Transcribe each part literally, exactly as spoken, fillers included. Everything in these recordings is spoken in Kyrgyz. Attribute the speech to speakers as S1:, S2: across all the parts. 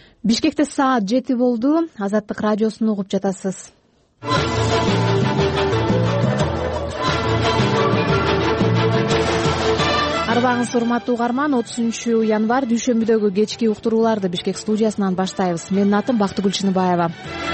S1: Бишкекте саат жети болду. Азаттык радиосун угуп жатасыз. Арбаңыз урматтуу угарман, отузунчу январь дүйшөмбүдөгү кечки уктурууларды Бишкек студиясынан баштайбыз. Менин атым Бактыгүл Чыныбаева.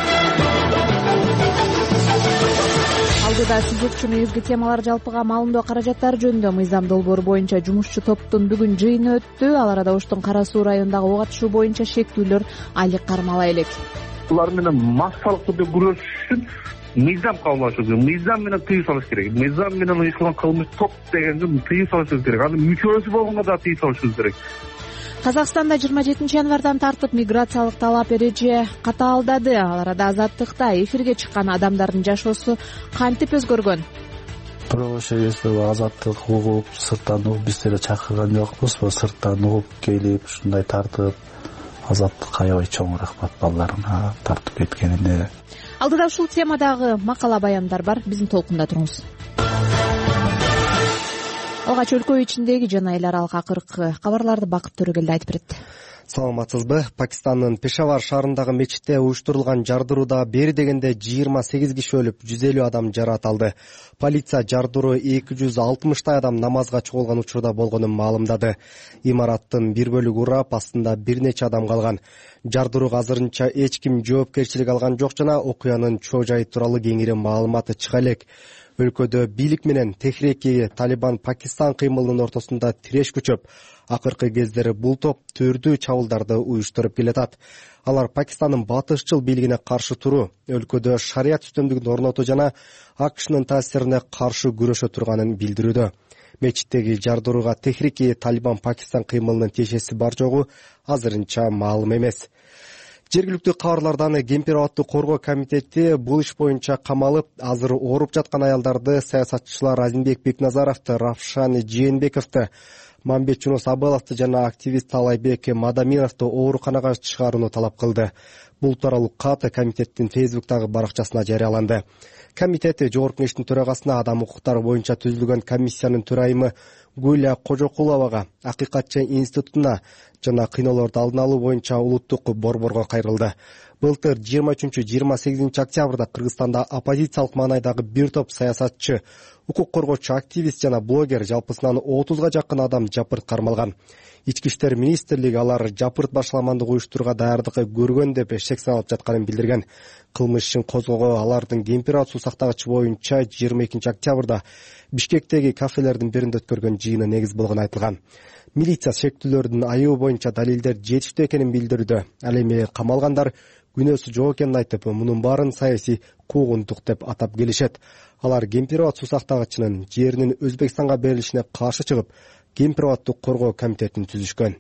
S1: Алдыда сиз үчүн негизги темалар жалпыга маалымдоо каражаттары жөнүндө мыйзам долбоору боюнча жумушчу топтун бүгүн жыйыны өттү. Ал арада Оштун Кара Суу районундагы ок атышуу боюнча шектүүлөр айлык кармала элек.
S2: Булар менен массалык түрдө күрөшүш үчүн мыйзам кабыл алыш керек. Мыйзам менен тыюу салыш керек. Мыйзам менен уюштурулган кылмыш топ дегенди тыюу салышыбыз керек. Анын мүчөсү болгонго да тыюу салышыбыз керек.
S1: Казакстанда жыйырма жетинчи январдан тартып миграциялык талап эреже катаалдады. Ал арада Азаттыкта эфирге чыккан адамдардын жашоосу кантип өзгөргөн?
S3: Бирок ошол кезде Азаттык угуп, сырттан угуп биз деле чакырган жокпуз. Сырттан угуп келип ушундай тартып Азаттыкка аябай чоң рахмат балдарына тартып кеткенине.
S1: Алдыда ушул темадагы макала баяндар бар. Биздин толкунда туруңуз. Алгач өлкө ичиндеги жана эл аралык акыркы кабарларды Бакыт Төрөгелди айтып берет.
S4: Саламатсызбы? Пакистандын Пешавар шаарындагы мечитте уюштурулган жардырууда бери дегенде жыйырма сегиз киши өлүп, жүз элүү адам жаракат алды. Полиция жардыруу эки жүз алтымыштай адам намазга чогулган учурда болгонун маалымдады. Имараттын бир бөлүгү урап, астында бир нече адам калган. Жардырууга азырынча эч ким жоопкерчилик алган жок жана окуянын чоо жайы тууралуу кеңири маалыматы чыга элек. Өлкөдө бийлик менен Техреки Талибан Пакистан кыймылынын ортосунда тиреш күчөп, акыркы кездери бул топ түрдүү чабуулдарды уюштуруп келатат. Алар Пакистандын батышчыл бийлигине каршы туруу, өлкөдө шарият үстөмдүгүн орнотуу жана АКШнын таасирине каршы күрөшө турганын билдирүүдө. Мечиттеги жардырууга Техреки Талибан Пакистан кыймылынын тиешеси бар жогу азырынча маалым эмес. Жергиликтүү кабарлардан Кемпир абадты коргоо комитети бул иш боюнча камалып, азыр ооруп жаткан аялдарды саясатчылар Азимбек Бекназаровду, Равшан Жээнбековду, Мамбет Жунус Абыловду жана активист Талайбек Мадамировду ооруканага чыгарууну талап кылды. Бул тууралуу кат комитеттин Фейсбуктагы баракчасына жарыяланды. Комитет Жогорку Кеңештин төрагасына адам укуктары боюнча түзүлгөн комиссиянын төрайымы Гүлия Кожокуловага, Акыйкатчы институтуна жана кыйноолорду алдын алуу боюнча улуттук борборго кайрылды. Былтыр жыйырма үчүнчү жыйырма сегизинчи октябрда Кыргызстанда оппозициялык маанайдагы бир топ саясатчы, укук коргоочу, активист жана блогер жалпысынан отузга жакын адам жапырт кармалган. Ички иштер министрлиги алар жапырт башаламандык уюштурууга даярдыгы көргөн деп эшек салып жатканын билдирген. Кылмыш ишин козгоого алардын Кемпир абад суу сактагычы боюнча жыйырма экинчи октябрда Бишкектеги кафелердин биринде өткөргөн жыйыны негиз болгону айтылган. Милиция шектүүлөрдүн айыбы боюнча далилдер жетиштүү экенин билдирүүдө. Ал эми камалгандар күнөөсү жок экенин айтып, мунун баарын саясий куугунтук деп атап келишет. Алар Кемпир абад суу сактагычынын жеринин Өзбекстанга берилишине каршы чыгып, Кемпир абадты коргоо комитетин түзүшкөн.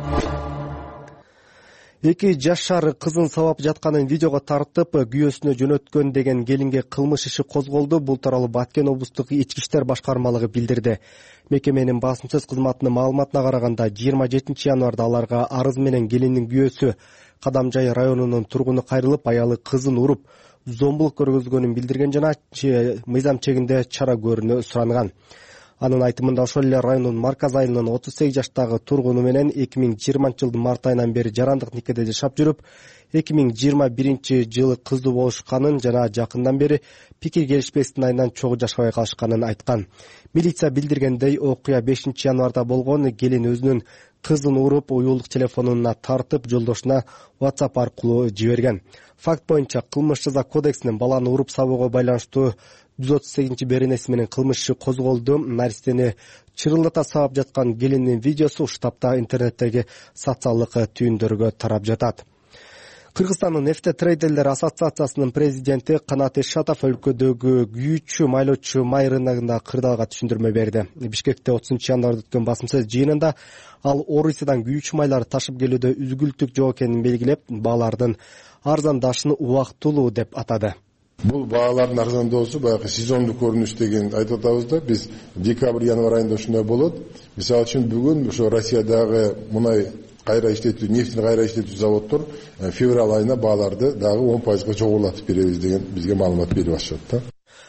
S4: Эки жашар кызын сабап жатканын видеого тартып, күйөөсүнө жөнөткөн деген келинге кылмыш иши козголду. Бул тууралуу Баткен облустук ички иштер башкармалыгы билдирди. Мекеменин басым сөз кызматынын маалыматына караганда, жыйырма жетинчи январда аларга арыз менен келиндин күйөөсү Кадамжай районунун тургуну кайрылып, аялы кызын уруп, зомбулук көргөзгөнүн билдирген жана мыйзам чегинде чара көрүүнү суранган. Анын айтымында ошол эле райондун Марказ айылынын отуз сегиз жаштагы тургуну менен эки миң жыйырманчы жылдын март айынан бери жарандык никеде жашап жүрүп, эки миң жыйырма биринчи жылы кыздуу болушканын жана жакындан бери пикир келишпестин айынан чогуу жашабай калышканын айткан. Милиция билдиргендей, окуя бешинчи январда болгон. Келин өзүнүн кызын уруп, уюлдук телефонуна тартып, жолдошуна WhatsApp аркылуу жиберген. Факт боюнча кылмыш жаза кодексинин баланы уруп сабууга байланыштуу жүз отуз сегизинчи беренеси менен кылмыш иши козголду. Наристени чырылдата сабап жаткан келиндин видеосу уштапта интернеттеги социалдык түйүндөргө тарап жатат. Кыргызстандын нефтетрейдерлер ассоциациясынын президенти Канат Эшатов өлкөдөгү күйүүчү майлоочу май рыногунда кырдаалга түшүндүрмө берди. Бишкекте отузунчу январда өткөн басым сөз жыйынында ал Орусиядан күйүүчү майлар ташып келүүдө үзгүлтүк жок экенин белгилеп, баалардын арзандашын убактылуу деп атады.
S5: Бул баалардын арзандоосу баягы сезондук көрүнүш деген айтып атабыз да, биз декабрь январь айында ушундай болот. Мисалы үчүн бүгүн ошо Россиядагы мунай кайра иштетүү, нефтини кайра иштетүү заводдор февраль айына бааларды дагы он пайызга жогорулатып беребиз деген бизге маалымат берип атышат да.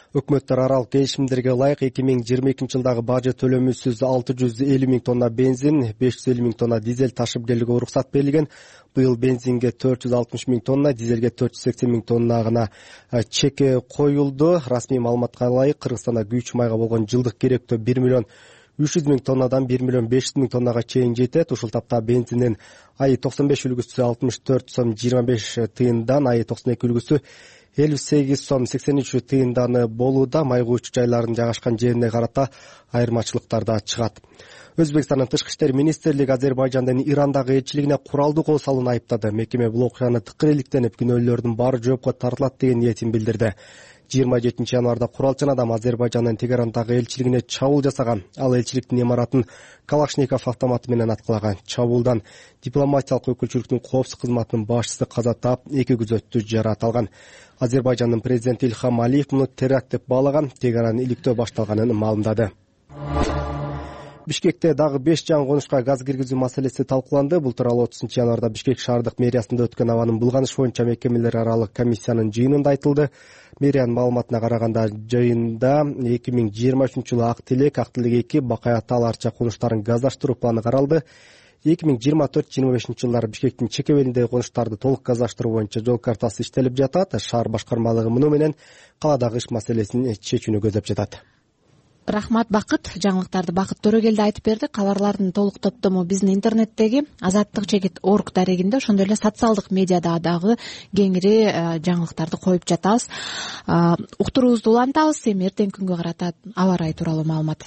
S4: Өкмөттөр аралык келишимдерге ылайык эки миң жыйырма экинчи жылдагы бажы төлөмүсүз алты жүз элүү миң тонна бензин, беш жүз элүү миң тонна дизель ташып келүүгө уруксат берилген. Быйыл бензинге төрт жүз алтымыш миң тонна, дизелге төрт жүз сексен миң тонна гана чеке коюлду. Расмий маалыматка ылайык Кыргызстанда күйүүчү майга болгон жылдык керектөө бир миллион үч жүз миң тоннадан бир миллион беш жүз миң тоннага чейин жетет. Ушул тапта бензиндин АИ токсон беш үлгүсү алтымыш төрт сом жыйырма беш тыйындан, АИ токсон эки үлгүсү элүү сегиз сом сексен үч тыйынданы болууда. Май куючу жайлардын жайгашкан жерине карата айырмачылыктар да чыгат. Өзбекстандын тышкы иштер министрлиги Азербайжандын Ирандагы элчилигине куралдуу кол салууну айыптады. Мекеме бул окуяны тыкыр иликтенип, күнөөлөрдүн баары жоопко тартылат деген ниетин билдирди. жыйырма жетинчи январда куралчан адам Азербайжандын Тегерандагы элчилигине чабуул жасаган. Ал элчиликтин имаратын Калашников автоматы менен аткылаган. Чабуулдан дипломатиялык өкүлчүлүктүн коопсуздук кызматынын башчысы каза таап, эки күзөттүү жараат алган. Азербайжандын президенти Илхам Алиев муну теракт деп баалаган. Тегеран иликтөө башталганын маалымдады. Бишкекте дагы беш жаңы конушка газ киргизүү маселеси талкууланды. Бул тууралуу отузунчу январда Бишкек шаардык мэриясында өткөн абанын булганыш боюнча мекемелер аралык комиссиянын жыйынында айтылды. Мэриянын маалыматына караганда, жыйында эки миң жыйырма үчүнчү жылы Ак Тилек, Ак Тилек эки, Бакай Атал арча конуштарын газдаштыруу планы каралды. эки миң жыйырма төрт жыйырма бешинчи жылдары Бишкектин чек белиндеги конуштарды толук газдаштыруу боюнча жол картасы иштелип жатат. Шаар башкармалыгы муну менен каладагы иш маселесин чечүүнү көздөп жатат.
S1: Рахмат, Бакыт. Жаңылыктарды Бакыт Төрөгелди айтып берди. Кабарлардын толук топтому биздин интернеттеги азаттык чекит орг дарегинде, ошондой эле социалдык медиада дагы кеңири жаңылыктарды коюп жатабыз. Уктуруубузду улантабыз. Эми эртеңки күнгө карата аба ырайы тууралуу маалымат.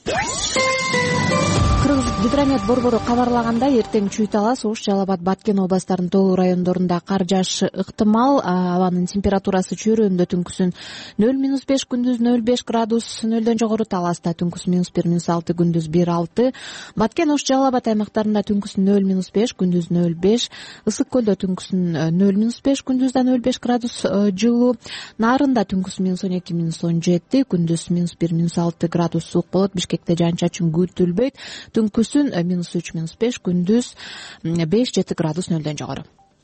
S1: Кыргыз гидромет борбору кабарлагандай, эртең Чүй Талас, Ош, Жалал Абад, Баткен областарынын толуу райондорунда кар жаашы ыктымал. Абанын температурасы чөйрөдө түнкүсүн нөл минус беш, күндүз нөл беш градус, нөлдөн жогору. Таласта түнкүсүн минус бир, минус алты, күндүз бир алты. Баткен, Ош, Жалал Абад аймактарында түнкүсүн нөл минус беш, күндүз нөл беш. Ысык көлдө түнкүсүн нөл минус беш, күндүз да нөл беш градус жылуу. Нарында түнкүсүн минус он эки, минус он жети, күндүз минус бир, минус алты градус суук болот. Бишкекте жаан чачын күтүлбөйт. Түнкүсүн минус үч, минус беш, күндүз беш жети градус нөлдөн жогору.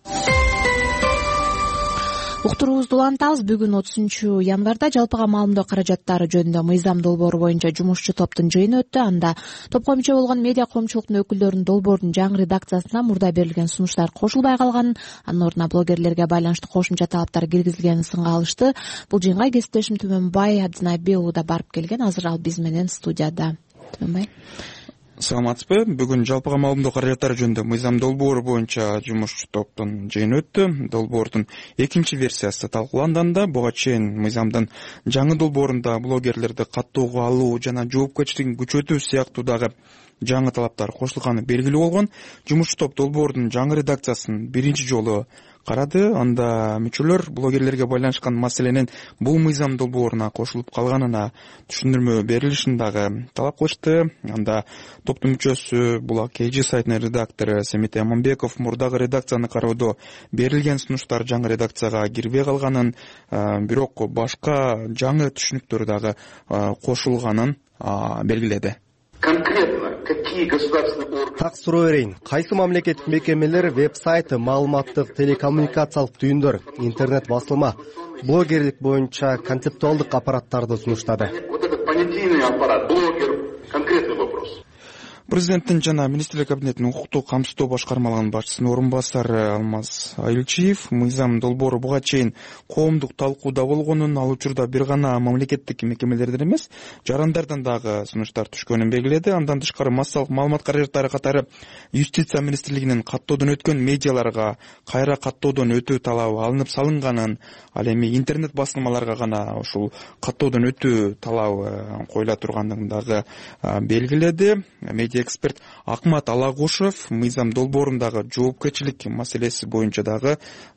S1: Уктуруубузду улантабыз. Бүгүн отузунчу январда жалпыга маалымдоо каражаттары жөнүндө мыйзам долбоору боюнча жумушчу топтун жыйыны өттү. Анда топко мүчө болгон медиа коомчулуктун өкүлдөрүнүн долбоордун жаңы редакциясына мурда берилген сунуштар кошулбай калганын, анын ордуна блогерлерге байланыштуу кошумча талаптар киргизилгенин сынга алышты. Бул жыйынга кесиптешим Түмөнбай Абдинайбек уулу да барып келген. Азыр ал биз менен студияда. Түмөнбай,
S6: саламатсызбы? Бүгүн жалпыга маалымдоо каражаттары жөнүндө мыйзам долбоору боюнча жумушчу топтун жыйыны өттү. Долбоордун экинчи версиясы талкууланганда, буга чейин мыйзамдын жаңы долбоорунда блогерлерди каттоого алуу жана жоопкерчилигин күчөтүү сыяктуу дагы жаңы талаптар кошулганы белгилүү болгон. Жумушчу топ долбоордун жаңы редакциясын биринчи жолу карады. Анда мүчөлөр блогерлерге байланышкан маселенин бул мыйзам долбооруна кошулуп калганына түшүндүрмө берилишин дагы талап кылышты. Анда топтун мүчөсү Булак Эйжи сайтынын редактору Семит Аманбеков мурдагы редакцияны кароодо берилген сунуштар жаңы редакцияга кирбей калганын, бирок башка жаңы түшүнүктөр дагы кошулганын белгиледи.
S7: Конкретно какие государственные органы?
S4: Так суроо берейин. Кайсы мамлекеттик мекемелер, веб-сайт, маалыматтык, телекоммуникациялык түйүндөр, интернет басылма, блогерлик боюнча концептуалдык аппараттарды сунуштады?
S7: Вот этот понятийный аппарат, блогер, конкретный вопрос.
S6: Президенттин жана Министрлер кабинетинин укуктук камсыздоо башкармалыгынын башчысынын орун басары Алмаз Айылчиев мыйзам долбоору буга чейин коомдук талкууда болгонун, ал учурда бир гана мамлекеттик мекемелерден эмес, жарандардан дагы сунуштар түшкөнүн белгиледи. Андан тышкары массалык маалымат каражаттары катары Юстиция министрлигинин каттоодон өткөн медиаларга кайра каттоодон өтүү талабы алынып салынганын, ал эми интернет басылмаларга гана ушул каттоодон өтүү талабы коюла тургандыгын дагы белгиледи. Медиа эксперт Акмат Алагушев мыйзам долбоорундагы жоопкерчилик маселеси боюнча дагы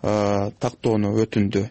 S6: тактоону өтүндү.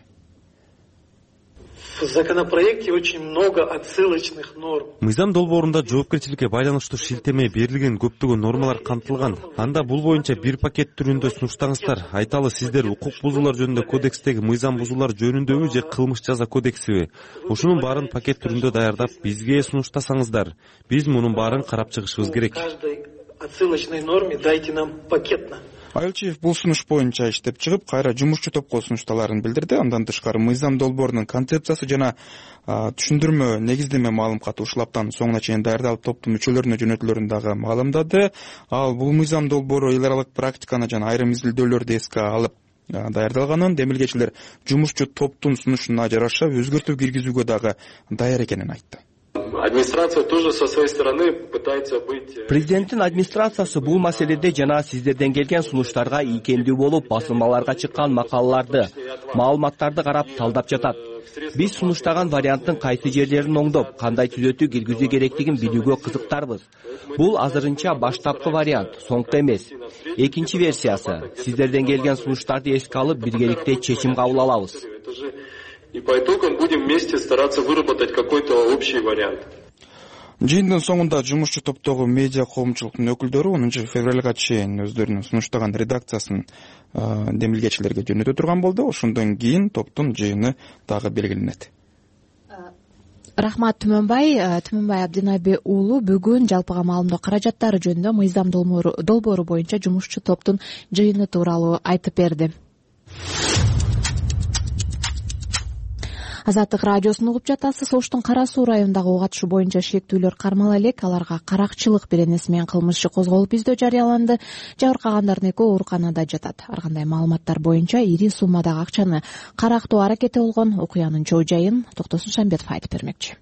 S8: В законопроекте очень много отсылочных норм.
S9: Мыйзам долбоорунда жоопкерчиликке байланыштуу шилтеме берилген көптөгөн нормалар камтылган. Анда бул боюнча бир пакет түрүндө сунуштаңыздар. Айталы, сиздер укук бузуулар жөнүндө кодекстеги мыйзам бузуулар жөнүндөбү же кылмыш жаза кодексиби? Ушунун баарын пакет түрүндө даярдап бизге сунуштасаңыздар. Биз мунун баарын карап чыгышыбыз керек.
S8: Каждой отсылочной норме дайте нам пакетно.
S6: Айылчиев бул сунуш боюнча иштеп чыгып, кайра жумушчу топко сунушталарын билдирди. Андан тышкары мыйзам долбоорунун концепциясы жана түшүндүрмө негиздеме маалым каты ушул аптанын соңуна чейин даярдалып топтун мүчөлөрүнө жөнөтүлөрүн дагы маалымдады. Ал бул мыйзам долбоору эл аралык практиканы жана айрым изилдөөлөрдү эске алып даярдалганын, демилгечилер жумушчу топтун сунушуна жараша өзгөртүү киргизүүгө дагы даяр экенин айтты.
S8: Администрация тоже со своей стороны пытается быть...
S10: Президенттин администрациясы бул маселеде жана сиздерден келген сунуштарга ийкемдүү болуп, басылмаларга чыккан макалаларды, маалыматтарды карап талдап жатат. Биз сунуштаган варианттын кайсы жерлерин оңдоп, кандай түзөтүү киргизүү керектигин билүүгө кызыктарбыз. Бул азырынча баштапкы вариант, соңку эмес. Экинчи версиясы. Сиздерден келген сунуштарды эске алып, биргеликте чечим кабыл алабыз.
S8: И по итогам будем вместе стараться выработать какой-то общий вариант.
S6: Жыйындын соңунда жумушчу топтогу медиа коомчулуктун өкүлдөрү онунчу февралга чейин өздөрүнүн сунуштаган редакциясын демилгечилерге жөнөтө турган болду. Ошондон кийин топтун жыйыны дагы белгиленет.
S1: Рахмат Түмөнбай. Түмөнбай Абдинаби уулу бүгүн жалпыга маалымдоо каражаттары жөнүндө мыйзам долбоору боюнча жумушчу топтун жыйыны тууралуу айтып берди. Азаттык радиосун угуп жатасыз. Оштун Кара Суу районундагы ок атышы боюнча шектүүлөр кармала элек. Аларга каракчылык беренеси менен кылмыш иши козголуп издөө жарыяланды. Жабыркагандардын экөө ооруканада жатат. Ар кандай маалыматтар боюнча ири суммадагы акчаны карактоо аракети болгон. Окуянын чоо жайын Токтосун Шамбетов айтып бермекчи.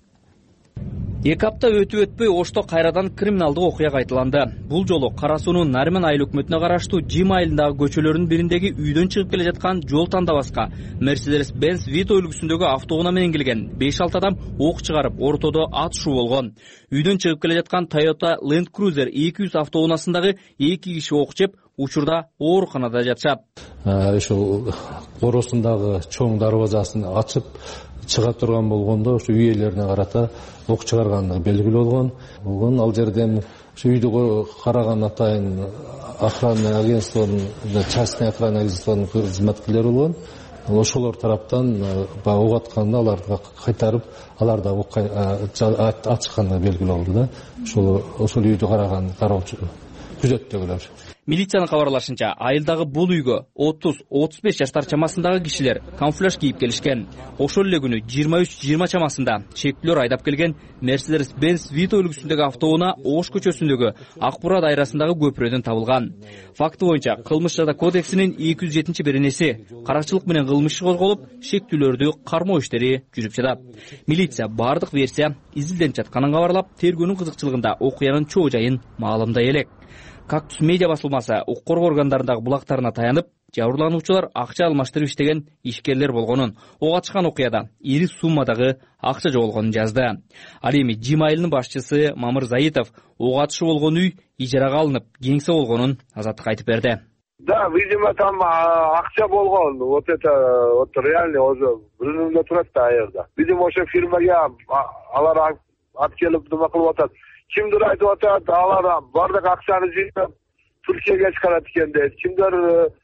S11: Эки апта өтүп өтпөй Ошто кайрадан криминалдык окуя кайталанды. Бул жолу Кара Суунун Нармен айыл өкмөтүнө караштуу Жим айылындагы көчөлөрдүн бириндеги үйдөн чыгып келе жаткан жол тандабаска Mercedes-Benz Vito үлгүсүндөгү автоунаа менен келген беш алты адам ок чыгарып, ортодо атышуу болгон. Үйдөн чыгып келе жаткан Toyota Land Cruiser эки жүз автоунаасындагы эки киши ок жеп, учурда ооруканада жатышат.
S12: Ошол коросундагы чоң дарбазасын ачып чыга турган болгондо ошо үй ээлерине карата ок чыгаргандыгы белгилүү болгон. Болгон ал жерден ошо үйдө караган атайын охранный агентствонун, частный охранный агентствонун кызматкерлери болгон. Ошолор тараптан баягы ок атканда аларды кайтарып, алар да ок ачкандыгы белгилүү болду да. Ошол ошол үйдө караган кароочу күзөттөгүлөр.
S11: Милициянын кабарлашынча, айылдагы бул үйгө отуз отуз беш жаштар чамасындагы кишилер камуфляж кийип келишкен. Ошол эле күнү жыйырма үч жыйырма чамасында чектүүлөр айдап келген Mercedes-Benz Vito үлгүсүндөгү автоунаа Ош көчөсүндөгү Акбура дайрасындагы көпүрөдөн табылган. Факты боюнча кылмыш жаза кодексинин эки жүз жетинчи беренеси каракчылык менен кылмыш иши козголуп, шектүүлөрдү кармоо иштери жүрүп жатат. Милиция бардык версия изилденип жатканын кабарлап, тергөөнүн кызыкчылыгында окуянын чоо жайын маалымдай элек. Кактус медиа басылмасы укук коргоо органдарындагы булактарына таянып, жабырлануучулар акча алмаштырып иштеген ишкерлер болгонун, ок атышкан окуяда ири суммадагы акча жоголгонун жазды. Ал эми Жим айылынын башчысы Мамыр Заитов ок атышы болгон үй ижарага алынып, кеңсе болгонун Азаттыкка айтып берди.
S13: Да, видимо, там акча болгон. Вот это вот реально уже брюнүндө турат да аерда. Видимо, ошо фирмага алар алып келип нема кылып атат. Kimdir айтып атат, алар бардык акчаны жыйнап Түркияга чыгарат экен дейт. Kimdir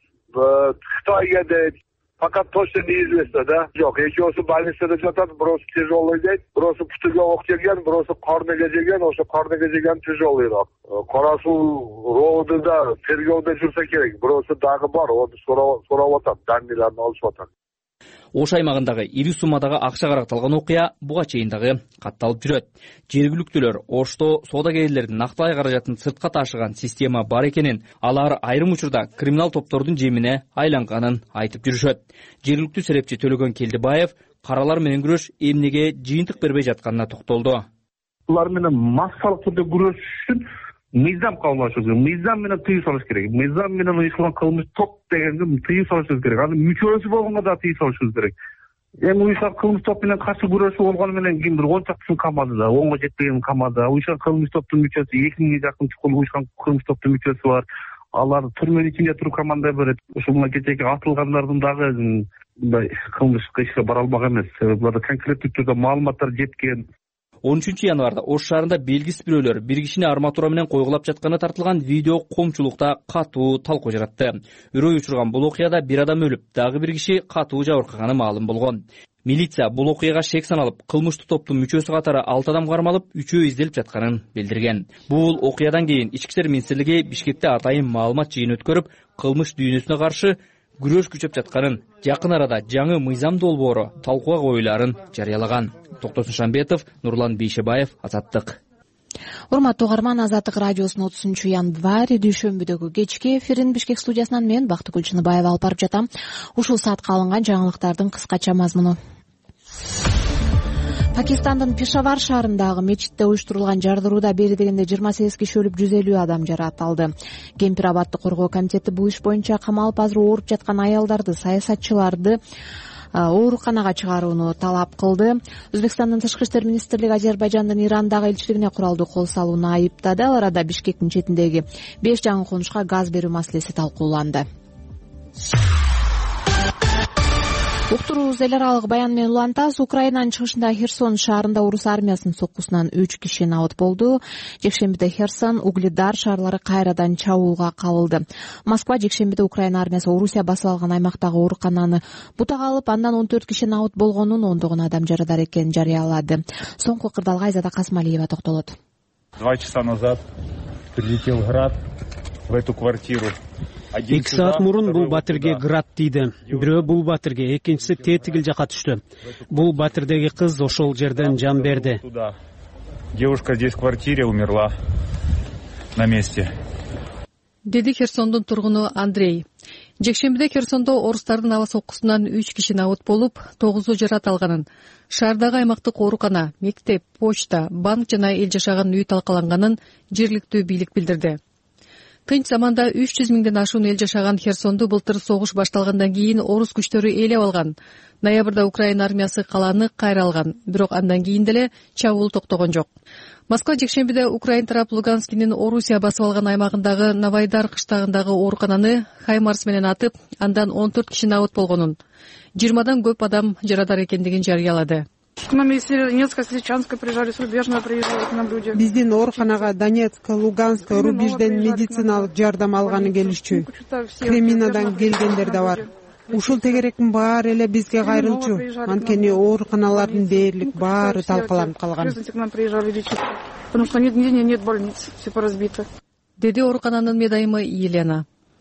S13: Кытайга дейт. Пока точно неизвестно, да? Жок, экөөсү больницада жатат, бирөөсү тяжелый дейт, бирөөсү путуга ок келген, бирөөсү карныга жеген, ошо карныга жеген тяжелыйраак. Кара Суу роодунда тергөөдө жүрсө керек. Бирөөсү дагы бар, onu сурап атат, данныйларын алышып атат.
S11: Ош аймагындагы ири суммадагы акча каракталган окуя буга чейин дагы катталып жүрөт. Жергиликтүүлөр Ошто соодагерлердин нактылай каражатын сыртка ташыган система бар экенин, алар айрым учурда криминал топтордун жемине айланганын айтып жүрүшөт. Жергиликтүү серепчи Төлөгөн Келдибаев каралар менен күрөш эмнеге жыйынтык бербей жатканына токтолду.
S2: Булар менен массалык түрдө күрөш үчүн мыйзам кабыл керек. Мыйзам менен тыюу салыш керек. Мыйзам менен уюштурулган кылмыш топ дегенге тыюу салышыбыз керек. Аны мүчөсү болгонго да тыюу салышыбыз керек. Эми уюштурулган кылмыш топ менен каршы күрөшүү болгону менен кимдир он чактысын камады да, онго жетпеген камады. Уюштурулган кылмыш топтун мүчөсү эки миңге жакын чукул уюштурулган кылмыш топтун мүчөсү бар. Алар түрмөнүн ичинде туруп команда берет. Ушуга кечээки атылгандардын дагы мындай кылмышка ишке бара албаган эмес. Буларда конкреттүү түрдө маалыматтар жеткен.
S11: он үчүнчү январда Ош шаарында белгисиз бирөөлөр бир кишини арматура менен койгулап жатканы тартылган видео коомчулукта катуу талкуу жаратты. Үрөй учурган бул окуяда бир адам өлүп, дагы бир киши катуу жабыркаганы маалым болгон. Милиция бул окуяга шек саналып, кылмыштуу топтун мүчөсү катары алты адам кармалып, үчөө изделип жатканын билдирген. Бул окуядан кийин Ички иштер министрлиги Бишкекте атайын маалымат жыйын өткөрүп, кылмыш дүйнөсүнө каршы күрөш күчөп жатканын, жакын арада жаңы мыйзам долбоору талкууга коюлаарын жарыялаган. Токтосун Шамбетов, Нурлан Бейшебаев, Азаттык.
S1: Урматтуу угарман, Азаттык радиосунун отузунчу январь дүйшөмбүдөгү кечки эфирин Бишкек студиясынан мен Бактыгүл Чыныбаева алып барып жатам. Ушул саатка алынган жаңылыктардын кыскача мазмуну. Пакистандын Пешавар шаарындагы мечитте уюштурулган жардырууда бери дегенде жыйырма сегиз киши өлүп, жүз элүү адам жаракат алды. Кемпир абадды коргоо комитети бул иш боюнча камалып азыр ооруп жаткан аялдарды, саясатчыларды ооруканага чыгарууну талап кылды. Өзбекстандын тышкы иштер министрлиги Азербайжандын Ирандагы элчилигине куралдуу кол салууну айыптады. Ал арада Бишкектин четиндеги беш жаңы конушка газ берүү маселеси талкууланды. Уктуруубуз эл аралык баян менен улантабыз. Украинанын чыгышындагы Херсон шаарында орус армиясынын соккусунан үч киши набыт болду. Жекшембиде Херсон, Угледар шаарлары кайрадан чабуулга кабылды. Москва жекшембиде Украина армиясы Орусия басып алган аймактагы оорукананы бутага алып, андан он төрт киши набыт болгонун, ондогон адам жарадар экенин жарыялады. Соңку кырдаалга Айзада Касмалиева токтолот.
S14: Два часа назад прилетел град в эту квартиру.
S15: эки саат мурун бул батирге град тийди. Бирөө бул батирге, экинчиси тетигил жака түштү. Бул батирдеги кыз ошол жерден жан берди.
S14: Девушка здесь в квартире умерла на месте.
S16: Деди Херсондун тургуну Андрей. Жекшембиде Херсондо орустардын аба соккусунан үч киши набыт болуп, тогузу жаракат алганын, шаардагы аймактык оорукана, мектеп, почта, банк жана эл жашаган үй талкаланганын жергиликтүү бийлик билдирди. Тынч заманда үч жүз миңден ашуун эл жашаган Херсонду былтыр согуш башталгандан кийин орус күчтөрү ээлеп алган. Ноябрда Украина армиясы калааны кайра алган, бирок андан кийин деле чабуул токтогон жок. Москва жекшембиде Украин тарап Луганскинин Орусия басып алган аймагындагы Новайдар кыштагындагы оорукананы Хаймарс менен атып, андан он төрт киши набыт болгонун, жыйырмадан көп адам жарадар экендигин жарыялады.
S17: К нам из Донецка, с Личанска приезжали, с Рубежного приезжали к нам люди.
S18: Биздин ооруканага Донецк, Луганск, Рубежден медициналык жардам алганы келишчү. Креминадан келгендер да бар. Ушул тегеректин баары эле бизге кайрылчу. Анткени ооруканалардын дээрлик баары талкаланып калган.
S17: К нам приезжали лечить, потому что нет, нет, нет больниц, все поразбито.
S16: Деди оорукананын медайымы Елена.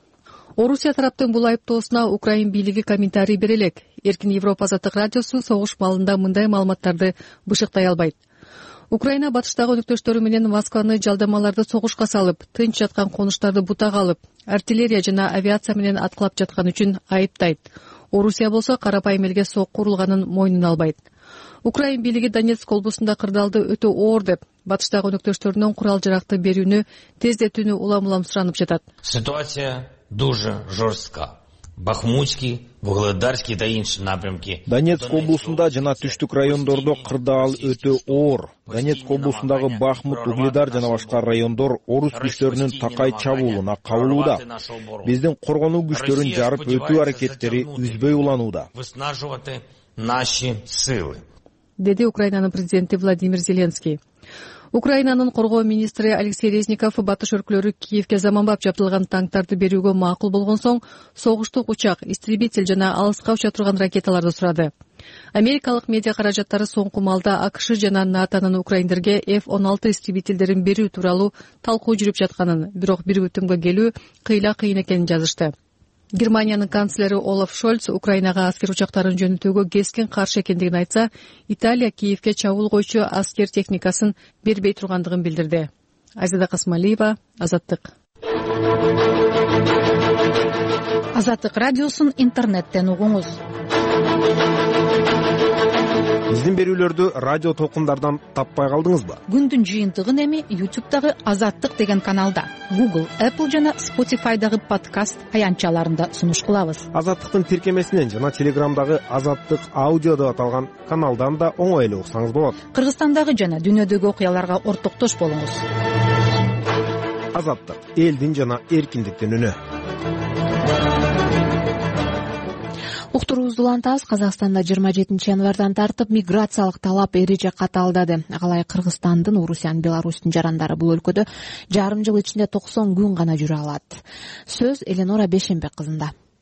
S16: Орусия тараптын бул айыптоосуна Украин бийлиги комментарий бере элек. Эркин Европа Азаттык радиосу согуш маалында мындай маалыматтарды бышыктай албайт. Украина батыштагы өнөктөштөрү менен Москваны жалдамаларды согушка салып, тынч жаткан конуштарды бутага алып, артиллерия жана авиация менен аткылап жаткан үчүн айыптайт. Орусия болсо карапайым элге сокку урулганын мойнуна албайт. Украин бийлиги Донецк облусунда кырдаалды өтө оор деп, батыштагы өнөктөштөрүнөн курал жаракты берүүнү тездетүүнү улам-улам суранып жатат.
S19: Ситуация дуже жорстка. Бахмутский, Вугледарский да інші напрямки.
S20: Донецк облусунда жана түштүк райондордо кырдаал өтө оор. Донецк облусундагы Бахмут, Угледар жана башка райондор орус күчтөрүнүн такай чабуулуна кабылууда. Биздин коргонуу күчтөрүн жарып өтүү аракеттери үзбөй уланууда.
S19: Выснаживать наши силы.
S16: Деди Украинанын президенти Владимир Зеленский. Украинанын коргоо министри Алексей Резников батыш өркүлөрү Киевке заманбап жабдылган танктарды берүүгө макул болгон соң согуштук учак, истребитель жана алыска уча турган ракеталарды сурады. Америкалык медиа каражаттары соңку малда АКШ жана НАТОнун украиндерге эф он алты истребительдерин берүү тууралуу талкуу жүрүп жатканын, бирок бир бүтүмгө келүү кыйла кыйын экенин жазышты. Германиянын канцлери Олаф Шольц Украинага аскер учактарын жөнөтүүгө кескин каршы экендигин айтса, Италия Киевке чабуул койчу аскер техникасын бербей тургандыгын билдирди. Айзада Касмалиева, Азаттык.
S21: Азаттык радиосун интернеттен угуңуз.
S20: Биздин берүүлөрдү радио толкундардан таппай калдыңызбы?
S21: Күндүн жыйынтыгын эми YouTube'дагы Азаттык деген каналда, Google, Apple жана Spotify'дагы подкаст аянтчаларында сунуш кылабыз.
S20: Азаттыктын тиркемесинен жана Телеграмдагы Азаттык аудио деп аталган каналдан да оңой эле уксаңыз болот.
S21: Кыргызстандагы жана дүйнөдөгү окуяларга ортоктош болуңуз.
S20: Азаттык элдин жана эркиндиктин үнү.
S1: Уктуруубузду улантабыз. Казакстанда жыйырма жетинчи январдан тартып миграциялык талап эреже каталдады. Калай Кыргызстандын, Орусиянын, Беларустун жарандары бул өлкөдө жарым жыл ичинде токсон күн гана жүрө алат. Сөз Эленора Бешенбек кызында.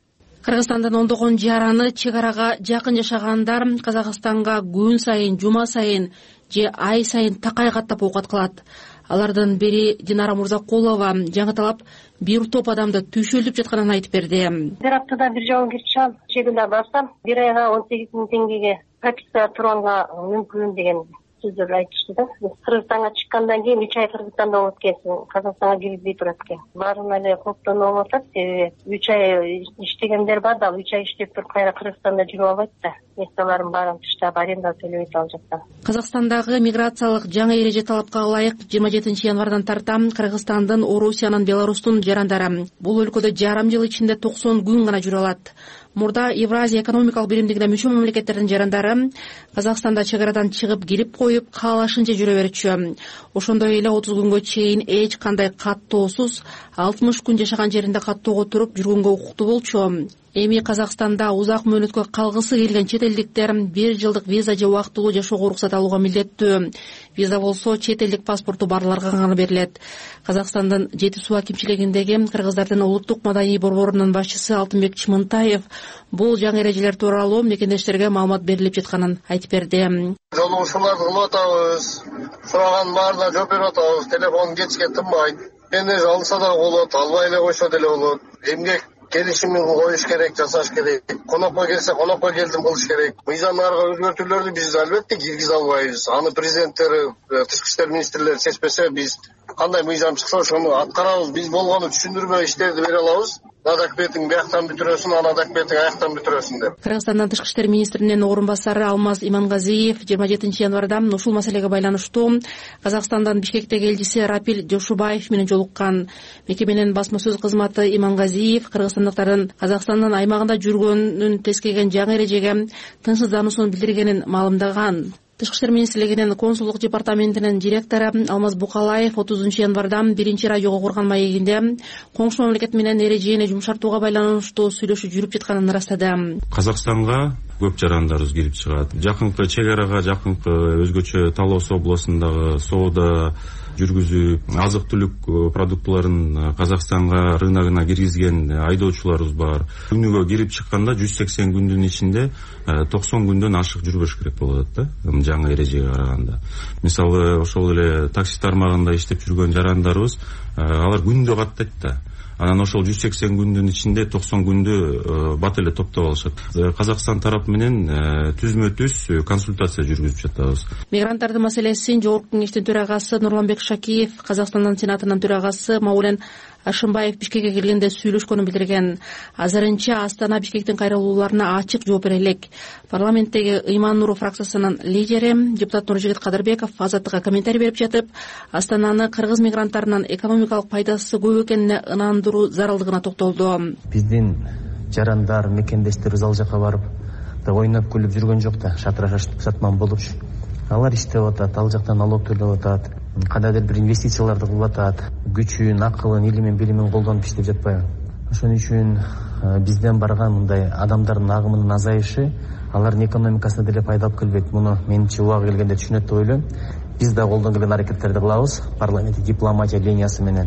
S3: Кыргызстандын ондогон жараны чек арага жакын жашагандар Казакстанга күн сайын, жума сайын же ай сайын такай каттап оокат кылат. Алардын бири Динара Мурзакулова жаңы талап бир топ адамды түйшөлдөп жатканын айтып берди.
S22: Бир аптада бир жауынгерчилик ал чегинде барсам, бир айга он сегиз миң теңгеге прописка турганга мүмкүн деген сөздөр айтышты да. Кыргызстанга чыккандан кийин үч ай Кыргызстанда болот экенсиң, Казакстанга киргизбей турат экен. Баарына эле коптонуп атат, себеби үч ай иштегендер бар да, үч ай иштеп туруп кайра Кыргызстанда жүрүп албайт да. Нестелерин баарын тыштап аренда төлөбөйт ал жакта.
S3: Казакстандагы миграциялык жаңы эреже талапка ылайык жыйырма жетинчи январдан тарта Кыргызстандын, Орусиянын, Беларустун жарандары бул өлкөдө жарым жыл ичинде токсон күн гана жүрө алат. Мурда Евразия экономикалык биримдигине мүчө мамлекеттердин жарандары Казакстанда чек арадан чыгып кирип коюп каалашынча жүрө берчү. Ошондой эле отуз күнгө чейин эч кандай каттоосуз алтымыш күн жашаган жеринде каттоого туруп жүргөнгө укуктуу болчу. Эми Казакстанда узак мөөнөткө калгысы келген чет элдиктер бир жылдык виза же убактылуу жашоого уруксат алууга милдеттүү. Виза болсо чет элдик паспорту барларга гана берилет. Казакстандын Жети суу акимчилигиндеги кыргыздардын улуттук маданий борборунун башчысы Алтынбек Чымынтаев бул жаңы эрежелер тууралуу мекендештерге маалымат берилип жатканын айтып берди.
S23: Жолугушууларды кылып атабыз, сураган баарына жооп берип атабыз, телефон кечке тынбайт. Эми алса да болот, албай эле койсо деле болот. Эмгек келишимин коюш керек, жасаш керек. Конокко келсе конокко келдим кылыш керек. Мыйзамдарга өзгөртүүлөрдү биз албетте киргизе албайбыз. Аны президенттери, тышкы иштер министрлери чечпесе биз кандай мыйзам чыкса ошону аткарабыз. Биз болгону түшүндүрмө иштерди бере алабыз. Надак бетиң бияктан бүтүрөсүн, анадак бетиң аяктан бүтүрөсүн деп.
S3: Кыргызстандын тышкы иштер министринин орун басары Алмаз Имангазиев жыйырма жетинчи январда ушул маселеге байланыштуу Казакстандан Бишкектеги элчиси Рапил Жошубаев менен жолуккан. Мекеменин басма сөз кызматы Имангазиев кыргызстандыктардын Казакстандын аймагында жүргөнүн тескеген жаңы эрежеге тынчсыздануусун билдиргенин маалымдаган. Тышкы иштер министрлигинин консулдук департаментинин директору Алмаз Букалаев отузунчу январда биринчи радиого курган маегинде коңшу мамлекет менен эрежени жумшартууга байланыштуу сүйлөшүү жүрүп жатканын ырастады.
S24: Казакстанга көп жарандарыбыз кирип чыгат. Жакынкы чек арага, жакынкы өзгөчө Талоос областындагы соода жүргүзүп, азык түлүк продуктуларын Казакстанга рыногуна киргизген айдоочуларыбыз бар. Күнүгө кирип чыкканда жүз сексен күндүн ичинде токсон күндөн ашык жүрбөш керек болот да, жаңы эрежеге караганда. Мисалы, ошол эле такси тармагында иштеп жүргөн жарандарыбыз алар күндө каттайт да. Анан ошол жүз сексен күндүн ичинде токсон күндү бат эле топтоп алышат. Казакстан тарап менен түзмө түз консультация жүргүзүп жатабыз.
S3: Мигранттардын маселесин Жогорку кеңештин төрагасы Нурланбек Шакиев, Казакстандын сенатынын төрагасы Маулен Ашымбаев Бишкекке келгенде сүйлөшкөнүн билдирген. Азырынча Астана Бишкектин кайрылууларына ачык жооп бере элек. Парламенттеги Ыйман Нуров фракциясынын лидери депутат Нуржигит Кадырбеков Азаттыкка комментарий берип жатып, Астананы кыргыз мигранттарынын экономикалык пайдасы көп экенине ынандыруу зарылдыгына токтолду.
S25: Биздин жарандар, мекендештерибиз ал жака барып да ойноп күлүп жүргөн жок да, шатыраш сатман болупчу. Алар иштеп атат, ал жактан налог төлөп атат, кандайдыр бир инвестицияларды кылып атат, күчүн, акылын, илимин, билимин колдонуп иштеп жатпайбы. Ошон үчүн бизден барган мындай адамдардын агымынын азайышы алардын экономикасына деле пайда алып келбейт. Муну менимче убагы келгенде түшүнөт деп ойлойм. Биз да колдон келген аракеттерди кылабыз парламенттик дипломатия линиясы менен.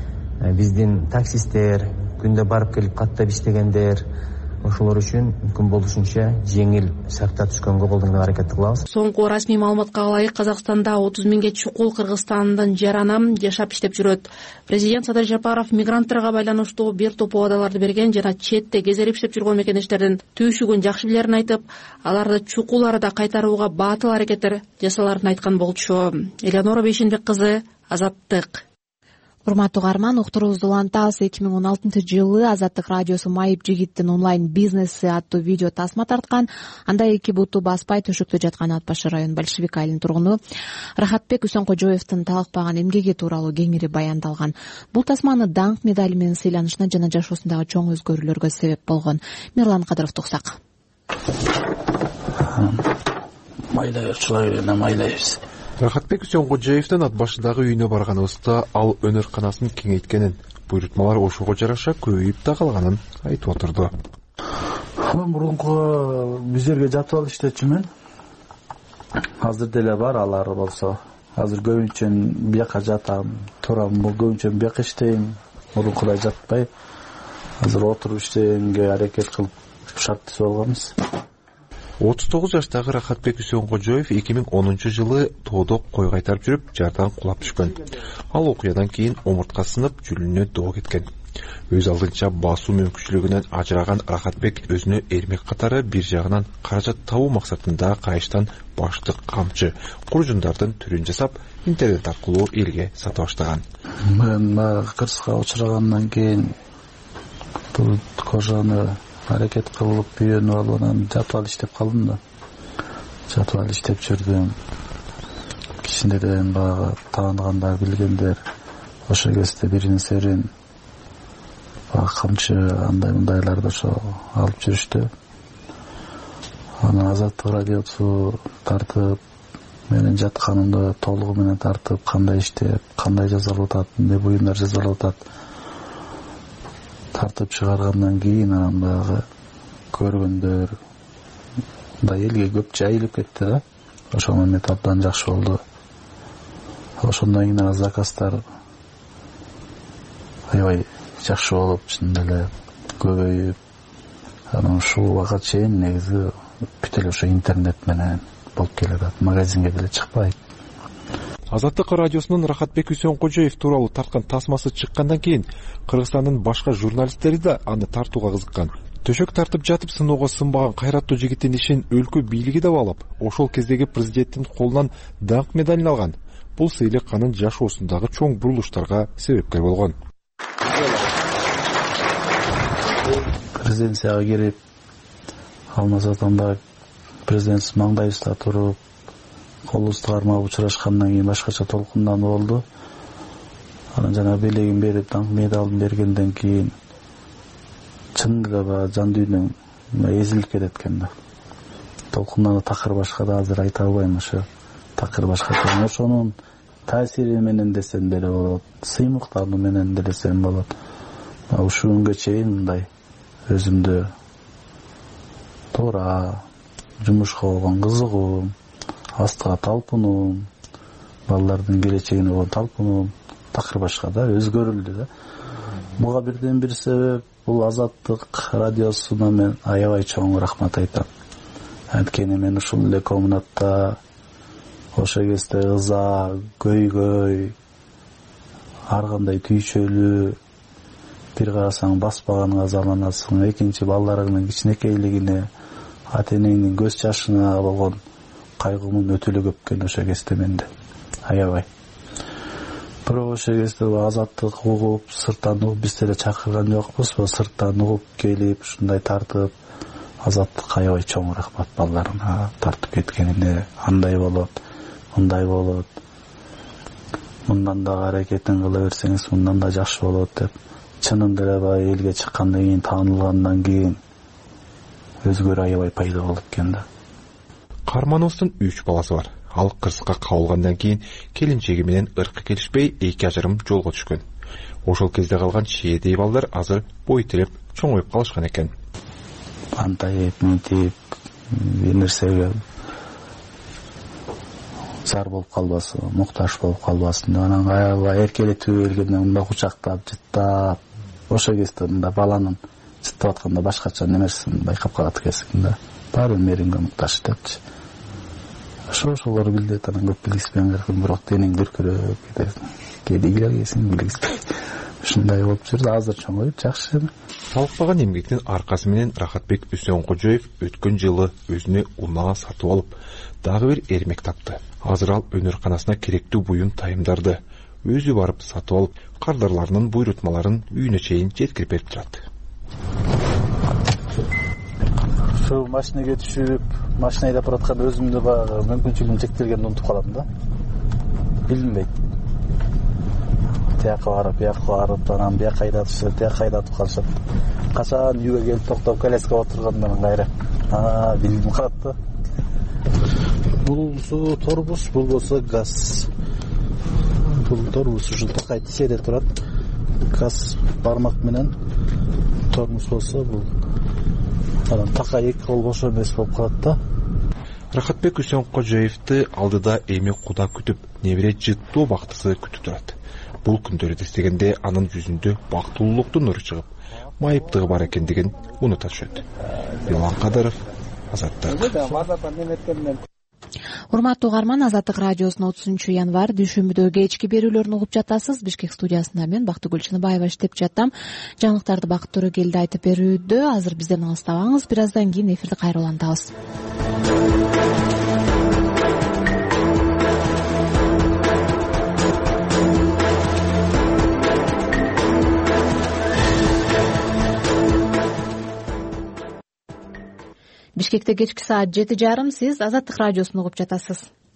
S25: Биздин таксисттер, күндө барып келип каттап иштегендер, ошолор үчүн мүмкүн болушунча жеңил шартта түшкөнгө колдон келген аракетти кылабыз.
S3: Соңку расмий маалыматка ылайык Казакстанда отуз миңге чукул Кыргызстандын жараны жашап иштеп жүрөт. Президент Садыр Жапаров мигранттарга байланыштуу бир топ убадаларды берген жана четте кезерип иштеп жүргөн мекендештердин түйшүгүн жакшы билерин айтып, аларды чукул арада кайтарууга баатыл аракеттер жасаларын айткан болчу. Элеонора Бейшенбек кызы, Азаттык.
S1: Урматтуу угарман, уктуруубузду улантабыз. эки миң он алтынчы жылы Азаттык радиосу Майып жигиттин онлайн бизнеси аттуу видео тасма тарткан. Анда эки буту баспай төшөктө жаткан Ат башы район Большевик айылынын тургуну Рахатбек Үсөнкожоевдин талыкпаган эмгеги тууралуу кеңири баяндалган. Бул тасманы даңк медали менен сыйланышына жана жашоосундагы чоң өзгөрүүлөргө себеп болгон. Мирлан Кадыров туксак.
S26: Майлайчылар майлайбыз.
S27: Рахатбек Үсөнкожоевдин ат башындагы үйүнө барганыбызда ал өнөр-канасын кеңейткенин, буйрутмалар ошого жараша көбөйүп да калганын айтып отурду.
S26: Мурунку биздерге жатып алып иштечүмүн. Азыр деле бар алар болсо. Азыр көбүнчө бияка жатам, турам, көбүнчө бияка иштейм. Мурункудай жатпай. азыр отуруп иштегенге аракет кылып шарт түзүп алганбыз.
S27: отуз тогуз жаштагы Рахатбек Үсөнгожоев эки миң онунчу жылы тоодо кой кайтарып жүрүп жардан кулап түшкөн. Ал окуядан кийин омуртка сынып, жүлүнүнө доо кеткен. Өз алдынча басуу мүмкүнчүлүгүнөн ажыраган Рахатбек өзүнө эрмек катары бир жагынан каражат табуу максатында кайыштан баштык, камчы, куржундардын түрүн жасап, интернет аркылуу элге сата баштаган.
S26: Мен кырсыкка учурагандан кийин бул кожаны аракет кылып үйөнүп алып, анан жатып алып иштеп калдым да. Жатып алып иштеп жүрдүм. Кичинеден баягы тааныгандар, билгендер ошо кезде бирин серин камчы андай мындайларды ошо алып жүрүштү. Анан Азаттык радиосу тартып, менин жатканымды толугу менен тартып, кандай иштеп, кандай жазалып атат, эмне буюмдар жазалып атат тартып чыгаргандан кийин анан баягы көргөндөр да элге көп жайылып кетти да. Ошол момент абдан жакшы болду. Ошондон кийин заказдар аябай жакшы болуп, чын эле көбөйүп, анан ушул убакытка чейин негизи бүт эле ошо интернет менен болуп келатат. Магазинге деле чыкпайт.
S27: Азаттык радиосунун Рахатбек Үсөнгожоев тууралуу тарткан тасмасы чыккандан кийин Кыргызстандын башка журналисттери да аны тартууга кызыккан. Төшөк тартып жатып сыноого сынбаган кайраттуу жигиттин ишин өлкө бийлиги да баалап, ошол кездеги президенттин колунан даңк медалин алган. Бул сыйлык анын жашоосундагы чоң бурулуштарга себепкер болгон.
S26: Президенцияга кирип, алмасатан да президент маңдайыбызда туруп, колубузду кармап учурашкандан кийин башкача толкундануу болду. Анан жана белегин берип, даңк медалын бергенден кийин чын эле баягы жан дүйнөң эзилип кетет экен да. Толкундануу такыр башка да азыр айта албайм, ошо такыр башка. Ошонун таасири менен десем деле болот, сыймыктануу менен десем болот. Ушул күнгө чейин мындай өзүмдү туура жумушка болгон кызыгуум, астыга талпынуум, балдардын келечегине болгон талпынуум такыр башка да өзгөрүлдү да. Буга бирден бир себеп бул Азаттык радиосуна мен аябай чоң рахмат айтам. Анткени мен ушул эле комнатта ошо кезде ыза, көйгөй, ар кандай түйчөлүү, бир карасаң баспаганыңа заманасың, экинчи балдарыңдын кичинекейлигине, ата энеңдин көз жашына болгон кайгуумун өтө эле көп экен ошо кезде менде. Аябай. Бирок ошо кезде Азаттык угуп, сырттан угуп, биз деле чакырган жокпуз, сырттан угуп келип, ушундай тартып, Азаттык аябай чоң рахмат балдарына тартып кеткенине, андай болот, мындай болот. Мындан да аракетин кыла берсеңиз, мындан да жакшы болот деп. Чынында эле баягы элге чыккандан кийин, таанылгандан кийин өзгөрүү аябай пайда болуп экен да.
S27: Кармановдун үч баласы бар. Ал кырсыкка кабылгандан кийин келинчеги менен ыркы келишпей эки ажырым жолго түшкөн. Ошол кезде калган чиедей балдар азыр бой тиреп чоңоюп калышкан экен.
S26: Антайып, мынтип, бир нерсеге зар болуп калбасын, муктаж болуп калбасын. Анан аябай эркелетип келгенде мында кучактап, жыттап, ошол кезде мында баланын жыттап атканда башкача немесин байкап калат экенсиң да. Баары меринге муктаж депчи. Ошо ошолор билет, анан көп билгиспен берген, бирок денең дүркүрөп кетет. Кээде келесиң, билгиспей. Ушундай болуп жүрдү, азыр чоңоюп жакшы.
S27: Талыкпаган эмгектин аркасы менен Рахатбек Үсөнгожоев өткөн жылы өзүнө унаа сатып алып, дагы бир эрмек тапты. Азыр ал өнөрканасына керектүү буюм тайымдарды өзү барып сатып алып, кардарларынын буйрутмаларын үйүнө чейин жеткирип берип турат.
S26: Ошо машинеге түшүп, машина айдап баратканда өзүмдү баягы мүмкүнчүлүгүм чектелгенди унутуп калам да. Билинбейт. Тияка барып, бияка барып, анан бияка айдатышып, тияка айдатып калышат. Качан үйгө келип токтоп, коляскага отургандан кайра. Аа, билип калат да. Бул торбус, бул болсо газ. Бул торбус ушул такай тишеде турат. Газ бармак менен тормуз болсо бул анан такай эки кол бошо эмес болуп калат да.
S27: Рахатбек Үсөнгожоевди алдыда эми Куда күтүп, небере жыттуу бактысы күтүп турат. бул күндөрү эстегенде анын жүзүндө бактылуулуктун нуру чыгып, майыптыгы бар экендигин унута түшөт. Билан Кадыров, Азаттык.
S1: Урматтуу угарман, Азаттык радиосунун отузунчу январь дүйшөмбүдө кечки берүүлөрүн угуп жатасыз. Бишкек студиясында мен Бактыгүл Чыныбаева иштеп жатам. Жаңылыктарды Бакыт Төрөгелди айтып берүүдө. Азыр бизден алыстабаңыз. Бир аздан кийин эфирди кайра улантабыз. Бишкекте кечки саат жети жарым. Сиз Азаттык радиосун угуп жатасыз.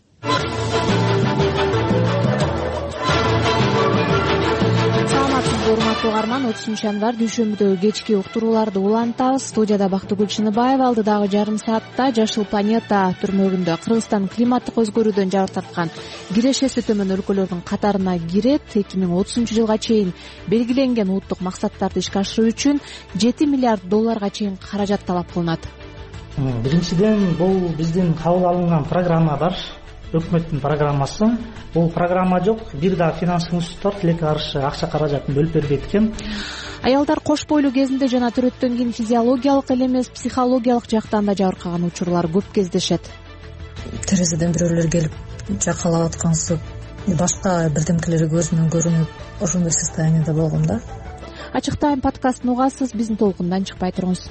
S1: Саламатсызбы урматтуу угарман, отузунчу январь дүйшөмбүдө кечки уктурууларды улантабыз. Студияда Бактыгүл Чыныбаева. Алдыдагы жарым саатта Жашыл планета түрмөгүндө Кыргызстан климаттык өзгөрүүдөн жабыр тарткан кирешеси төмөн өлкөлөрдүн катарына кирет. эки миң отузунчу жылга чейин белгиленген улуттук максаттарды ишке ашыруу үчүн жети миллиард долларга чейин каражат талап кылынат.
S4: Биринчиден, бул биздин кабыл алынган программа бар, өкмөттүн программасы. Бул программа жок, бир да финанстык институттар тилекке каршы акча каражатын бөлүп бербейт экен.
S1: Аялдар кош бойлуу кезинде жана төрөттөн кийин физиологиялык эле эмес, психологиялык жактан да жабыркаган учурлар көп кездешет.
S5: Терезеден бирөөлөр келип жакалап аткансып, башка бирдемкелери көзүмөн көрүнүп, ошондой состоянияда болгом да.
S1: Ачык Тайм подкастын угасыз, биздин толкундан чыкпай туруңуз.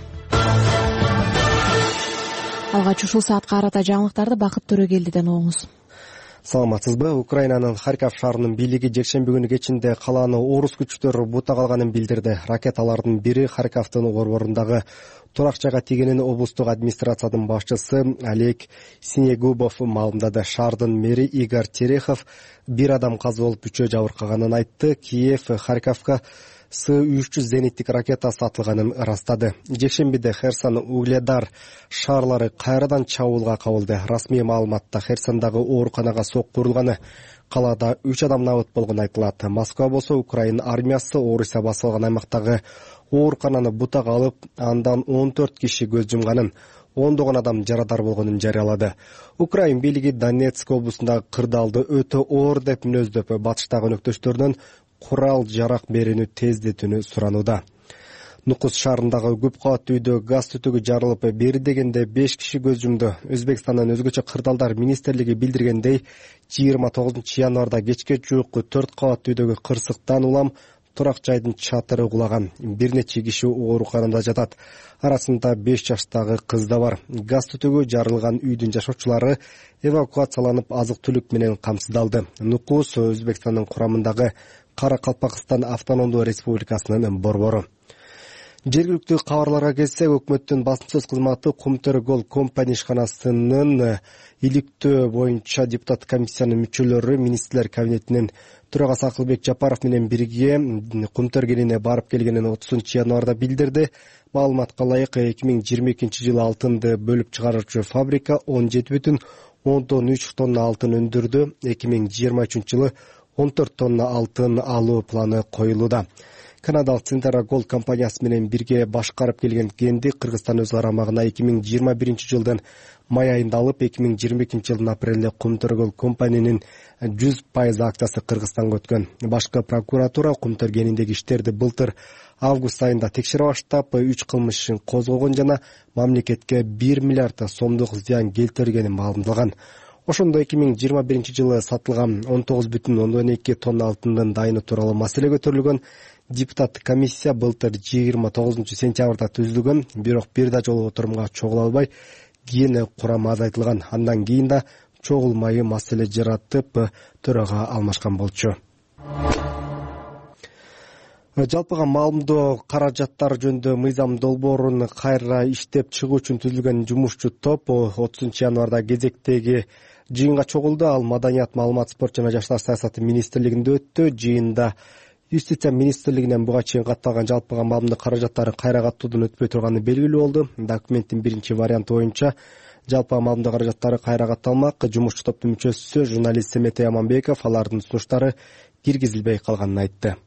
S1: Алгач ушул саатка карата жаңылыктарды Бакыт Төрөгелдиден угуңуз.
S6: Саламатсызбы? Украинанын Харьков шаарынын бийлиги жекшемби күнү кечинде калааны орус күчтөрү бута калганын билдирди. Ракеталардын бири Харьковдун борборундагы турак жайга тийгенин облустук администрациянын башчысы Олег Синегубов маалымдады. Шаардын мэри Игорь Терехов бир адам каза болуп, үчөө жабыркаганын айтты. Киев Харьковго С үч жүз зениттик ракета сатылганын ырастады. Жекшембиде Херсон, Угледар шаарлары кайрадан чабуулга кабылды. Расмий маалыматта Херсондагы ооруканага сокку урулганы, калаада үч адам набыт болгону айтылат. Москва болсо Украина армиясы Орусия басылган аймактагы оорукананы бутага алып, андан он төрт киши көз жумганын, ондогон адам жарадар болгонун жарыялады. Украин бийлиги Донецк облусундагы кырдаалды өтө оор деп мүнөздөп, батыштагы өнөктөштөрүнөн курал жарак берүүнү тездетүүнү суранууда. Нукус шаарындагы көп кабаттуу үйдө газ түтүгү жарылып, бери дегенде беш киши көз жумду. Өзбекстандын өзгөчө кырдаалдар министрлиги билдиргендей, жыйырма тогузунчу январда кечке жуук төрт кабаттуу үйдөгү кырсыктан улам турак жайдын чатыры кулаган. Бир нече киши ооруканада жатат. Арасында беш жаштагы кыз да бар. Газ түтүгү жарылган үйдүн жашоочулары эвакуацияланып, азык-түлүк менен камсыздалды. Нукус Өзбекстандын курамындагы Каракалпакстан автономдуу республикасынын борбору. Жергиликтүү кабарларга келсек, өкмөттүн басым сөз кызматы Кумтөр-Гол компания ишканасынын иликтөө боюнча депутат комиссиянын мүчөлөрү министрлер кабинетинин төрагасы Акылбек Жапаров менен бирге Кумтөр кенине барып келгенин отузунчу январда билдирди. Маалыматка ылайык, эки миң жыйырма экинчи жылы алтынды бөлүп чыгаруучу фабрика он жети бүтүн ондон үч тонна алтын өндүрдү. эки миң жыйырма үчүнчү жылы он төрт тонна алтын алуу планы коюлууда. Канадалык Центра Голд компаниясы менен бирге башкарып келген кенди Кыргызстан өз карамагына эки миң жыйырма биринчи жылдын май айында алып, эки миң жыйырма экинчи жылдын апрелде Кумтөр-Гол компаниянын жүз пайыз акциясы Кыргызстанга өткөн. Башкы прокуратура Кумтөр кениндеги иштерди былтыр август айында текшере баштап, үч кылмыш ишин козгогон жана мамлекетке бир миллиард сомдук зыян келтиргени маалымдалган. Ошондо эки миң жыйырма биринчи жылы сатылган он тогуз бүтүн ондон эки тонна алтындын дайыны тууралуу маселе көтөрүлгөн. Депутаттык комиссия былтыр жыйырма тогузунчу сентябрда түзүлгөн, бирок бир да жолу отурумга чогула албай, кийин курам азайтылган. Андан кийин да чогулмай маселе жаратып, төрага алмашкан болчу. Жалпыга маалымдоо каражаттар жөнүндө мыйзам долбоорун кайра иштеп чыгуу үчүн түзүлгөн жумушчу топ отузунчу январда кезектеги жыйынга чогулду. Ал Маданият, маалымат, спорт жана жаштар саясаты министрлигинде өттү. Жыйында Юстиция министрлигинен буга чейин катталган жалпыга маалымдоо каражаттары кайра каттоодон өтпөй турганы белгилүү болду. Документтин биринчи варианты боюнча жалпыга маалымдоо каражаттары кайра катталмак. Жумушчу топтун мүчөсү журналист Семетей Аманбеков алардын сунуштары киргизилбей калганын айтты.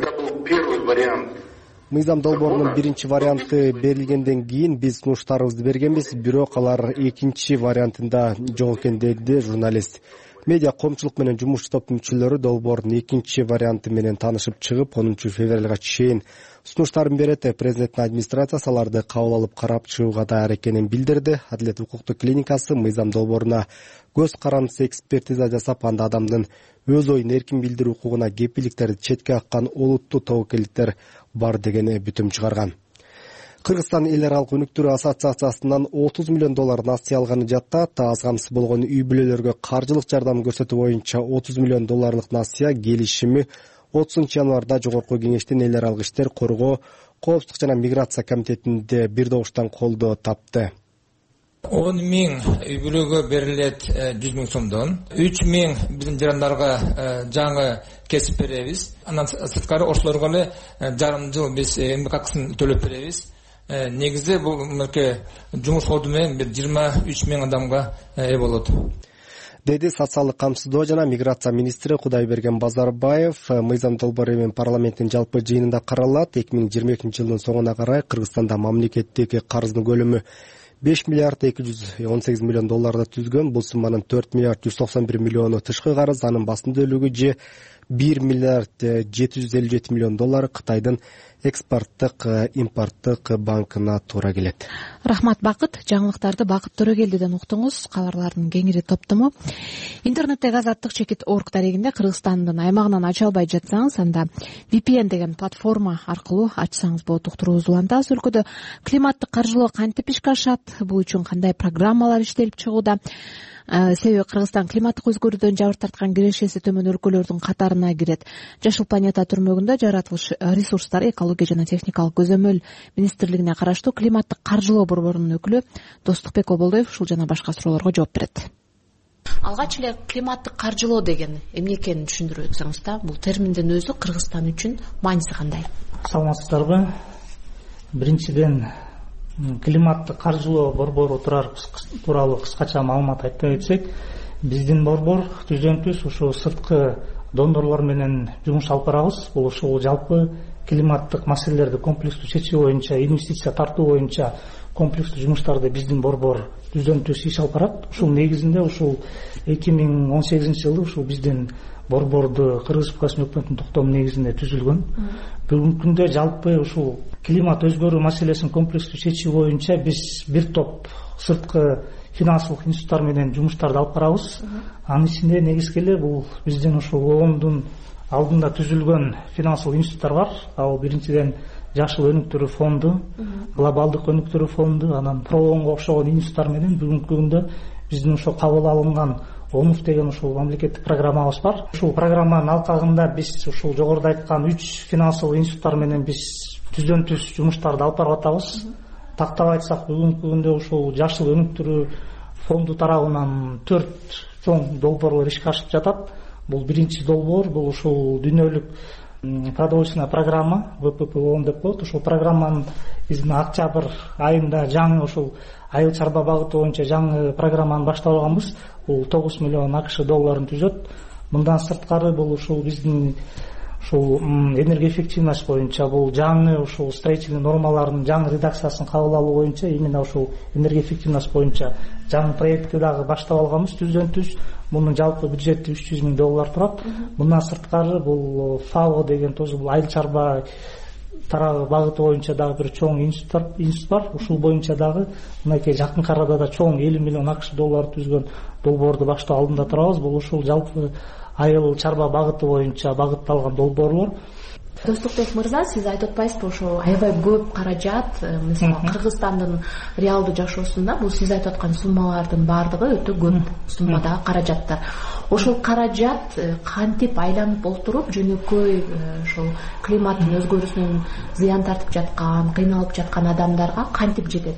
S6: Мыйзам долбоорунун биринчи варианты берилгенден кийин биз сунуштарыбызды бергенбиз, бирок алар экинчи вариантында жок экен деди журналист. медиа коомчулук менен жумушчу топтун мүчөлөрү долбоордун экинчи варианты менен таанышып чыгып, онунчу февралга чейин сунуштарын берет. Президенттин администрациясы аларды кабыл алып карап чыгууга даяр экенин билдирди. Адилет укуктук клиникасы мыйзам долбооруна көз карандысыз экспертиза жасап, анда адамдын өз оюн эркин билдирүү укугуна кепилдиктерди четке каккан олуттуу тобокелдиктер бар деген бүтүм чыгарган. Кыргызстан эл аралык өнүктүрүү ассоциациясынан отуз миллион доллар насыя алганы жаттат. Аз камсыз болгон үй бүлөлөргө каржылык жардам көрсөтүү боюнча отуз миллион долларлык насыя келишими отузунчу январда Жогорку Кеңештин эл аралык иштер, коргоо, коопсуздук жана миграция комитетинде бир добуштан колдоо тапты.
S2: он миң үй бүлөгө берилет жүз миң сомдон, үч миң биздин жарандарга жаңы кесип беребиз. Андан сырткары ошолорго эле жарым жыл биз эмгек акысын төлөп беребиз. Негизи бул мынакей жумуш орду менен бир жыйырма үч миң адамга ээ болот,
S6: деди социалдык камсыздоо жана миграция министри Кудайберген Базарбаев. Мыйзам долбоору эми парламенттин жалпы жыйынында каралат. эки миң жыйырма экинчи жылдын соңуна карай Кыргызстанда мамлекеттеги карыздын көлөмү беш миллиард эки жүз он сегиз миллион долларды түзгөн. Бул сумманын төрт миллиард жүз токсон бир миллиону тышкы карыз, анын басымдүүлүгү же бир миллиард жети жүз элүү жети миллион доллар Кытайдын экспорттук импорттук банкына туура келет.
S1: Рахмат, Бакыт. Жаңылыктарды Бакыт Төрөгелдиден уктуңуз. Кабарлардын кеңири топтому. Интернеттеги азаттык чекит орг дарегинде Кыргызстандын аймагынан ача албай жатсаңыз, анда ви пи эн деген платформа аркылуу ачсаңыз болот. Уктуруубузду улантабыз. Өлкөдө климаттык каржылоо кантип ишке ашат, бул үчүн кандай программалар иштелип чыгууда? Себеби Кыргызстан климаттык өзгөрүүдөн жабыр тарткан кирешеси төмөн өлкөлөрдүн катарына кирет. Жашыл планета түрмөгүндө жаратылыш ресурстар, экология жана техникалык көзөмөл министрлигине караштуу климаттык каржылоо борборунун өкүлү Достукбек Оболдоев ушул жана башка суроолорго жооп берет. Алгач эле климаттык каржылоо деген эмне экенин түшүндүрүп өтсөңүз да, бул терминдин өзү Кыргызстан үчүн мааниси кандай?
S4: Саламатсыздарбы? Биринчиден, климаттык каржылоо борбору тууралуу кыскача маалымат айтып кетсек, биздин борбор түздөн түз ушу сырткы донорлор менен жумуш алып барабыз. Бул ушул жалпы климаттык маселелерди комплекстүү чечүү боюнча, инвестиция тартуу боюнча комплекстүү жумуштарды биздин борбор түздөн түз иш алып барат. Ушул негизинде ушул эки миң он сегизинчи жылы ушул биздин борборду Кыргыз Республикасынын өкмөтүнүн токтому негизинде түзүлгөн. Бүгүнкү күндө жалпы ушул климат өзгөрүү маселесин комплекстүү чечүү боюнча биз бир топ сырткы финансылык институттар менен жумуштарды алып барабыз. Анын ичинде негизги эле бул биздин ушул оомдун алдында түзүлгөн финансылык институттар бар. Ал биринчиден Жашыл өнүктүрүү фонду, глобалдык өнүктүрүү фонду, анан Проонго окшогон институттар менен бүгүнкү күндө биздин ошо кабыл алынган ОМУФ деген ушул мамлекеттик программабыз бар. Ушул программанын алкагында биз ушул жогоруда айткан үч финансылык институттар менен биз түздөн түз жумуштарды алып барып атабыз. Тактап айтсак, бүгүнкү күндө ушул жашыл өнүктүрүү фонду тарабынан төрт чоң долбоорлор ишке ашып жатат. Бул биринчи долбоор, бул ушул дүйнөлүк продовольственная программа вэ пэ пэ о деп коет. Ушул программанын биздин октябрь айында жаңы ушул айыл чарба багыты боюнча жаңы программаны баштап алганбыз. Бул тогуз миллион акш долларын түзөт. Мындан сырткары бул ушул биздин ушул энергоэффективность боюнча бул жаңы ушул строительный нормалардын жаңы редакциясын кабыл алуу боюнча, именно ушул энергоэффективность боюнча жаңы проектти дагы баштап алганбыз. Түздөн түз мунун жалпы бюджети үч жүз миң доллар турат. Мындан сырткары бул ФАО деген тоже бул айыл чарба тарабы багыты боюнча дагы бир чоң институт бар. Ушул боюнча дагы мынакей жакынкы арада да чоң элүү миллион акш доллар түзгөн долбоорду баштоо алдында турабыз. Бул ушул жалпы айыл чарба багыты боюнча багытталган долбоорлор.
S1: Достукбек мырза, сиз айтып атпайсызбы, ошо аябай көп каражат, мисалы Кыргызстандын реалдуу жашоосунда бул сиз айтып аткан суммалардын баардыгы өтө көп суммадагы каражаттар. Ошол каражат кантип айланып олтуруп жөнөкөй ошол климаттын өзгөрүүсүнөн зыян тартып жаткан, кыйналып жаткан адамдарга кантип жетет?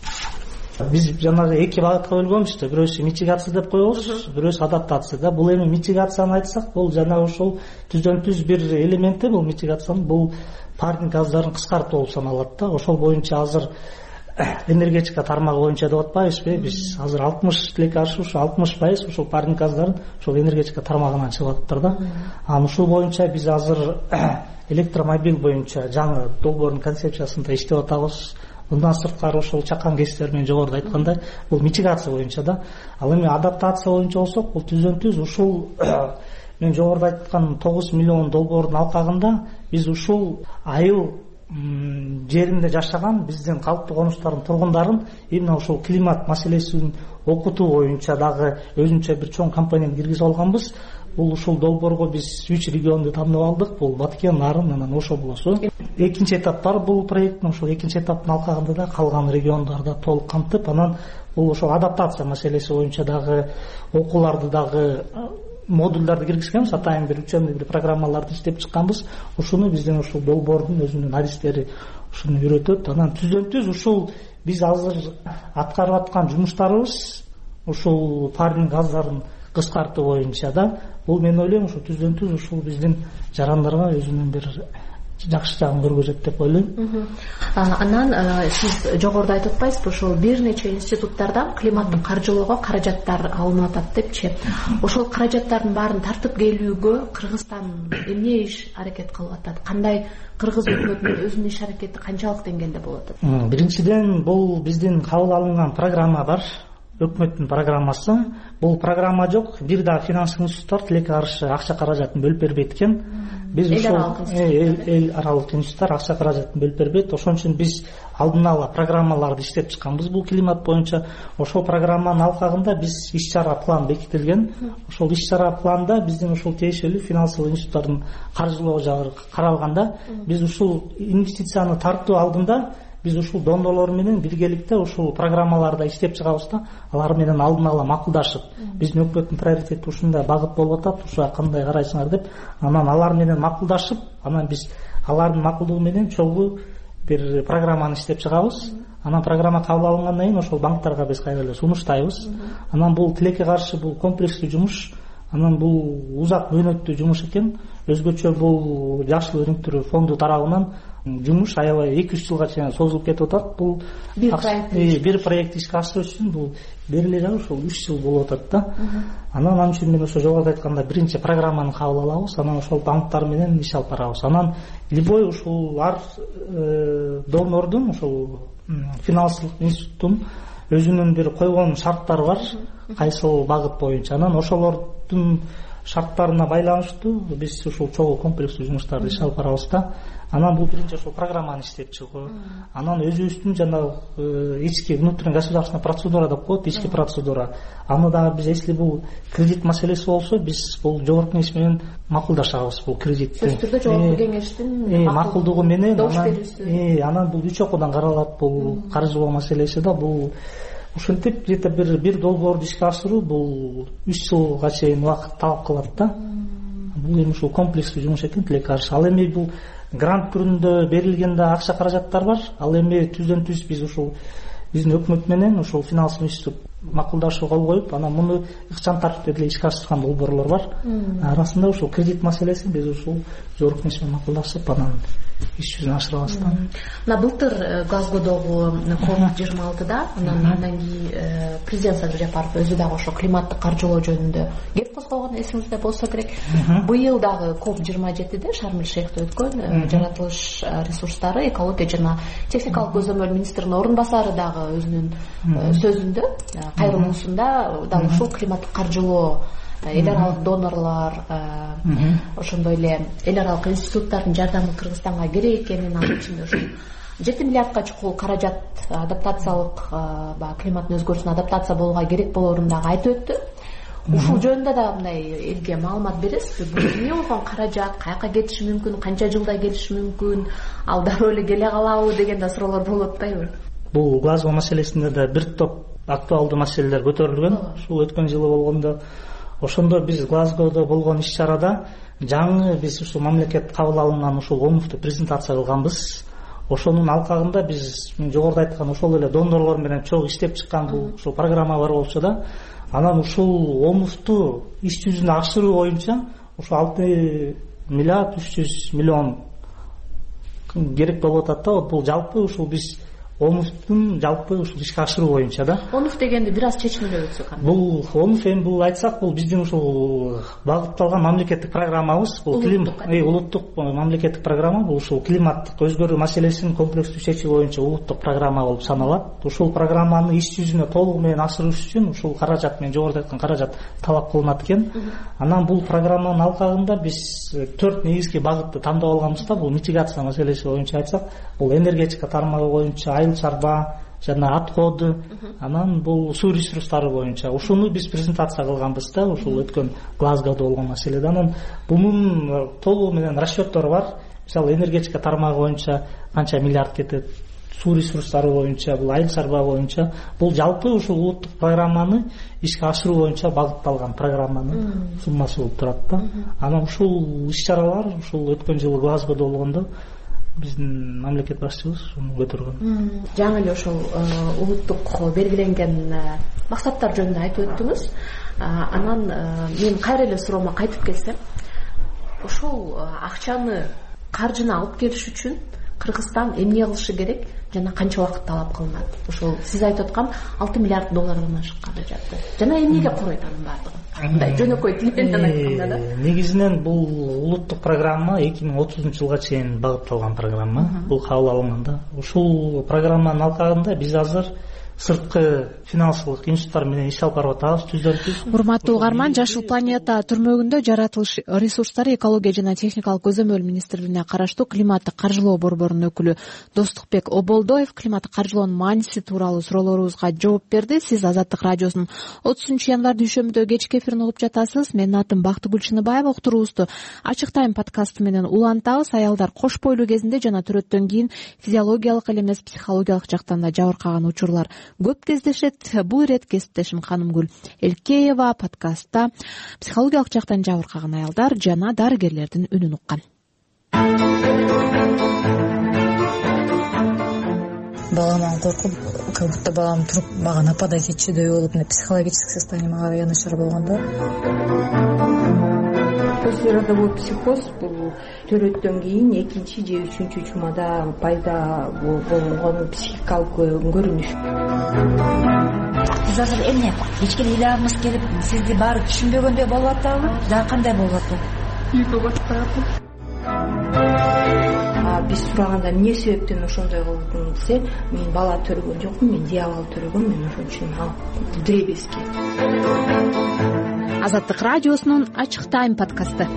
S4: Биз жанагы эки багытка бөлгөнбүз да, бирөөсү митигация деп коебуз, бирөөсү адаптация да. Бул эми митигацияны айтсак, бул жана ошол түздөн түз бир элементи бул митигациянын, бул парник газдарын кыскартуу болуп саналат да. Ошол боюнча азыр энергетика тармагы боюнча деп атпайбызбы? Биз азыр алтымыш тилекке каршы ушу алтымыш пайыз ошол парник газдарын ошол энергетика тармагынан чыгып атыптыр да. Анан ушул боюнча биз азыр электромобиль боюнча жаңы долбоордун концепциясында иштеп атабыз. мындан сырткары ошол чакан кесиптер менен жогоруда айткандай бул митигация боюнча да. Ал эми адаптация боюнча болсок, бул түздөн түз ушул мен жогоруда айткан тогуз миллион долбоордун алкагында биз ушул айыл жеринде жашаган биздин калыптуу конуштардын тургундарын именно ушул климат маселесин окутуу боюнча дагы өзүнчө бир чоң компанияны киргизип алганбыз. Бул ушул долбоорго биз үч регионду тандап алдык. Бул Баткен, Нарын, анан Ошо болосу. Экинчи этап бар бул проекттин. Ошол экинчи этаптын алкагында да калган региондорду толук камтып, анан бул ошол адаптация маселеси боюнча дагы окууларды дагы модулдарды киргизгенбиз. Атайын бир учебный бир программаларды иштеп чыкканбыз. Ушуну биздин ушул долбоордун өзүнүн адистери ушуну үйрөтөт. Анан түздөн түз ушул биз азыр аткарып аткан жумуштарыбыз ушул парник газдарын кыскартуу боюнча да. Бул мен ойлойм ушул түздөн түз ушул биздин жарандарга өзүнүн бир жакшы жагын көргөзөт деп ойлойм.
S1: Анан сиз жогоруда айтып атпайсызбы, ошол бир нече институттардан климаттык каржылоого каражаттар алынып атат депчи. Ошол каражаттардын баарын тартып келүүгө Кыргызстан эмне иш аракет кылып атат? Кандай Кыргыз өкмөтүнүн өзүнүн иш аракети канчалык деңгээлде болуп атат?
S4: Биринчиден бул биздин кабыл алынган программа бар. Өкмөттүн программасы. Бул программа жок. Бир да финанстык институттар тилекке каршы акча каражатын бөлүп бербейт экен. Биз ошол эл аралык институттар акча каражатын бөлүп бербейт. Ошон үчүн биз алдын ала программаларды иштеп чыкканбыз бул климат боюнча. Ошол программанын алкагында биз иш-чара план бекитилген. Ошол иш-чара планда биздин ушул тиешелүү финансылык институттардын каржылоо жагы каралганда, биз ушул инвестицияны тартуу алдында биз ушул донорлор менен биргеликте ушул программаларды иштеп чыгабыз да, алар менен алдын ала макулдашып, биздин өкмөттүн приоритети ушундай багыт болуп атат, ушуга кандай карайсыңар деп, анан алар менен макулдашып, анан биз алардын макулдугу менен чогуу бир программаны иштеп чыгабыз. Анан программа кабыл алынгандан кийин ошол банктарга биз кайра эле сунуштайбыз. Анан бул тилекке каршы бул комплекстүү жумуш, анан бул узак мөөнөттүү жумуш экен. Өзгөчө бул жашыл өнүктүрүү фонду тарабынан жумуш аябай эки үч жылга чейин созулуп кетип атат. Бул бир проект ишке ашырыш үчүн бул берилери ошол үч жыл болуп атат да. Анан ал үчүн мен ошо жогоруда айтканда биринчи программаны кабыл алабыз, анан ошол банктар менен иш алып барабыз. Анан любой ушул ар донордун, ошол финансылык институттун өзүнүн бир койгон шарттары бар, кайсыл багыт боюнча. Анан ошолордун шарттарына байланыштуу биз ушул чогуу комплекстүү жумуштарды иш алып барабыз да. Анан бул биринчи ошол программаны иштеп чыгуу. Анан өзүбүздүн жанагы ички внутренний государственная процедура деп коет, ички процедура. Аны дагы биз если бул кредит маселеси болсо, биз бул жогорку кеңеш менен макулдашабыз бул кредитти.
S1: Сөз түрдө жогорку кеңештин
S4: макулдугу менен анан бул үч окуудан каралат бул каржылоо маселеси да. Бул ушинтип где-то бир бир долбоорду ишке ашыруу бул үч жылга чейин убакыт талап кылат да. Бул эми ушул комплекстүү жумуш экен тилекке каршы. Ал эми бул грант түрүндө берилген да акча каражаттар бар. Ал эми түздөн түз биз ушул биздин өкмөт менен ушул финансылык институт макулдашуу кол коюп, анан муну ыкчам тартипте деле ишке ашырган долбоорлор бар. Арасында ушул кредит маселесин биз ушул жогорку кеңеш менен макулдашып, анан иш жүзүнө ашырабыз да.
S1: Мына былтыр Глазгодогу коп жыйырма алтыда анан андан кийин президент Садыр Жапаров өзү дагы ошо климаттык каржылоо жөнүндө кеп козгогон, эсиңизде болсо керек. Быйыл дагы коп жыйырма жетиде Шарм-эль-Шейхте өткөн жаратылыш ресурстары, экология жана техникалык көзөмөл министринин орун басары дагы өзүнүн сөзүндө кайрылуусунда дагы ушул климаттык каржылоо, эл аралык донорлор, ошондой эле эл аралык институттардын жардамы Кыргызстанга керек экенин, анын ичинде ушул жети миллиардка чукул каражат адаптациялык баягы климаттын өзгөрүүсүнө адаптация болууга керек болоорун дагы айтып өттү. Ушул жөнүндө да мындай элге маалымат бересизби? Бул эмне болгон каражат, каяка кетиши мүмкүн, канча жылда келиши мүмкүн, ал дароо эле келе калабы деген да суроолор болуп атпайбы?
S4: Бул Глазго маселесинде да бир топ актуалдуу маселелер көтөрүлгөн. Ушул өткөн жылы болгондо, ошондо биз Глазгодо болгон иш-чарада жаңы биз ушул мамлекет кабыл алынган ушул омуфту презентация кылганбыз. Ошонун алкагында биз мен жогоруда айткан ошол эле донорлор менен чогуу иштеп чыккан бул ушул программа бар болчу да. Анан ушул омуфту иш жүзүнө ашыруу боюнча ушул алты миллиард үч жүз миллион керек болуп атат да. Бул жалпы ушул биз онуфтун жалпы ушул ишке ашыруу боюнча да.
S3: онуф дегенди бир аз чечимдеп өтсөк.
S4: Бул онуф эми бул айтсак, бул биздин ушул багытталган мамлекеттик программабыз. Бул улуттук мамлекеттик программа, бул ушул климаттык өзгөрүү маселесин комплекстүү чечүү боюнча улуттук программа болуп саналат. Ушул программаны иш жүзүнө толугу менен ашырыш үчүн ушул каражат менен жогоруда айткан каражат талап кылынат экен. Анан бул программанын алкагында биз төрт негизги багытты тандап алганбыз да. Бул митигация маселеси боюнча айтсак, бул энергетика тармагы боюнча айыл чарба жана отходы, анан бул суу ресурстары боюнча ушуну биз презентация кылганбыз да, ушул өткөн Глазгода болгон маселеде. Анан бунун толугу менен расчёттору бар. Мисалы энергетика тармагы боюнча канча миллиард кетет, суу ресурстары боюнча, бул айыл чарба боюнча, бул жалпы ушул улуттук программаны ишке ашыруу боюнча багытталган программанын суммасы болуп турат да. Анан ушул иш-чаралар ушул өткөн жылы Глазгода болгондо биздин мамлекет башчыбыз ушуну көтөргөн.
S3: Жаңы эле ошол улуттук белгиленген максаттар жөнүндө айтып өттүңүз. Анан мен кайра эле суроомо кайтып келсем, ошол акчаны, каржыны алып келиш үчүн Кыргызстан эмне кылышы керек жана канча убакыт талап кылынат? Ошол сиз айтып аткан алты миллиард доллардан ашык каражатты жана эмнеге коройт анын баардыгын? Мындай жөнөкөй тил менен айтканда да. Негизинен
S4: бул улуттук программа эки миң отузунчу жылга чейин багытталган программа. Бул кабыл алынганда. Ушул программанын алкагында биз азыр сырткы финансылык институттар менен иш алып барып атабыз, түздөрбүз.
S1: Урматтуу угарман, Жашыл планета түрмөгүндө жаратылыш ресурстары, экология жана техникалык көзөмөл министрлигине караштуу климаттык каржылоо борборунун өкүлү Достукбек Оболдоев климаттык каржылоонун мааниси тууралуу суроолорубузга жооп берди. Сиз Азаттык радиосунун отузунчу январь дүйшөмбүдө кечки эфирин угуп жатасыз. Менин атым Бактыгүл Чыныбаева. Уктуруубузду Ачык Тайм подкасты менен улантабыз. Аялдар кош бойлуу кезинде жана төрөттөн кийин физиологиялык эле эмес психологиялык жактан да жабыркаган учурлар көп кездешет. Бул ирет кесиптешим Ханымгүл Элкеева подкастта психологиялык жактан жабыркаган аялдар жана дарыгерлердин үнүн уккан.
S5: Баламан коркуп, как будто балам туруп мага нападать этчүдөй болуп, психологический состояние мага аябай начар болгондо.
S7: Послеродовой психоз бул төрөттөн кийин экинчи же үчүнчү чумада пайда болгон психикалык көрүнүш.
S8: Биз азыр эмне кечке ыйларыбыз келип, сизди баары түшүнбөгөндөй болуп атабы? Да кандай болуп атат?
S7: Үйгө батып баратам. Биз сураганда эмне себептен ошондой кылдың десе, мен бала төрөгөн жокмун, мен диабол төрөгөм, мен ошон үчүн ал дребезги.
S1: Азаттык радиосунун Ачык Тайм подкасты.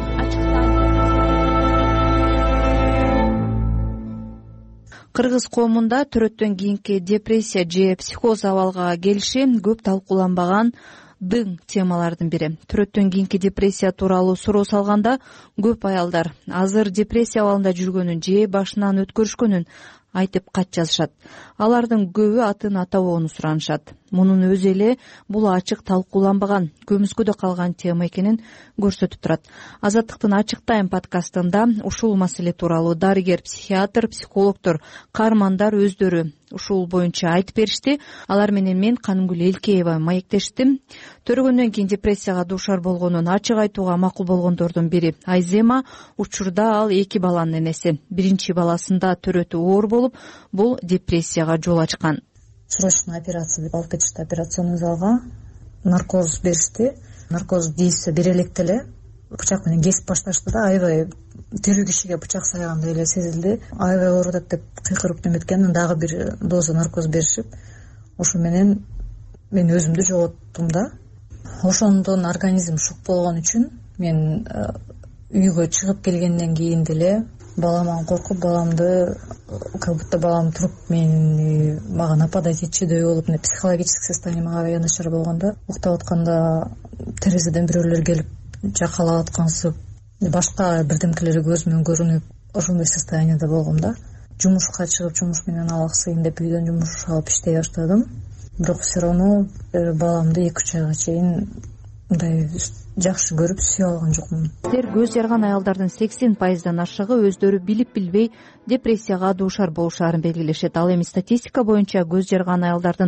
S9: Кыргыз коомунда төрөттөн кийинки депрессия же психоз абалга келиши көп талкууланбаган дың темалардын бири. Төрөттөн кийинки депрессия тууралуу суроо салганда көп аялдар азыр депрессия абалында жүргөнүн же башынан өткөрүшкөнүн айтып кат жазышат. Алардын көбү атын атабоону суранышат. Мунун өзү эле бул ачык талкууланбаган, көмүскөдө калган тема экенин көрсөтүп турат. Азаттыктын Ачык Тайм подкастында ушул маселе тууралуу дарыгер, психиатр, психологдор, каармандар өздөрү ушул боюнча айтып беришти. Алар менен мен Канымгүл Элкеева маектештим. Төрөгөндөн кийин депрессияга дуушар болгонун ачык айтууга макул болгондордун бири Айзема. Учурда ал эки баланын энеси. Биринчи баласында төрөтү оор болуп, бул депрессияга жол ачкан.
S5: Срочная операция деп алып кетишти операционный залга. Наркоз беришти. Наркоз дейсе бере электе эле бычак менен кесип башташты да, аябай тирүү кишиге бычак сайгандай эле сезилди. Аябай ооруп атат деп кыйкырып неметкен, дагы бир доза наркоз беришип, ошо менен мен өзүмдү жоготтум да. Ошондон организм шок болгон үчүн мен үйгө чыгып келгенден кийин деле баламан коркуп, баламды как будто балам туруп мен мага нападать этчүдөй болуп, психологический состояние мага аябай начар болгондо, уктап атканда терезеден бирөөлөр келип жакалап аткансып, башка бирдемкелери көзүмөн көрүнүп, ошондой состояниеде болгом да. Жумушка чыгып, жумуш менен алаксыйын деп үйдөн жумуш алып иштей баштадым. Бирок все равно баламды эки үч айга чейин мындай жакшы көрүп сүйө алган жокмун.
S9: Силер көз жарган аялдардын сексен пайыздан ашыгы өздөрү билип билбей депрессияга дуушар болушаарын белгилешет. Ал эми статистика боюнча көз жарган аялдардын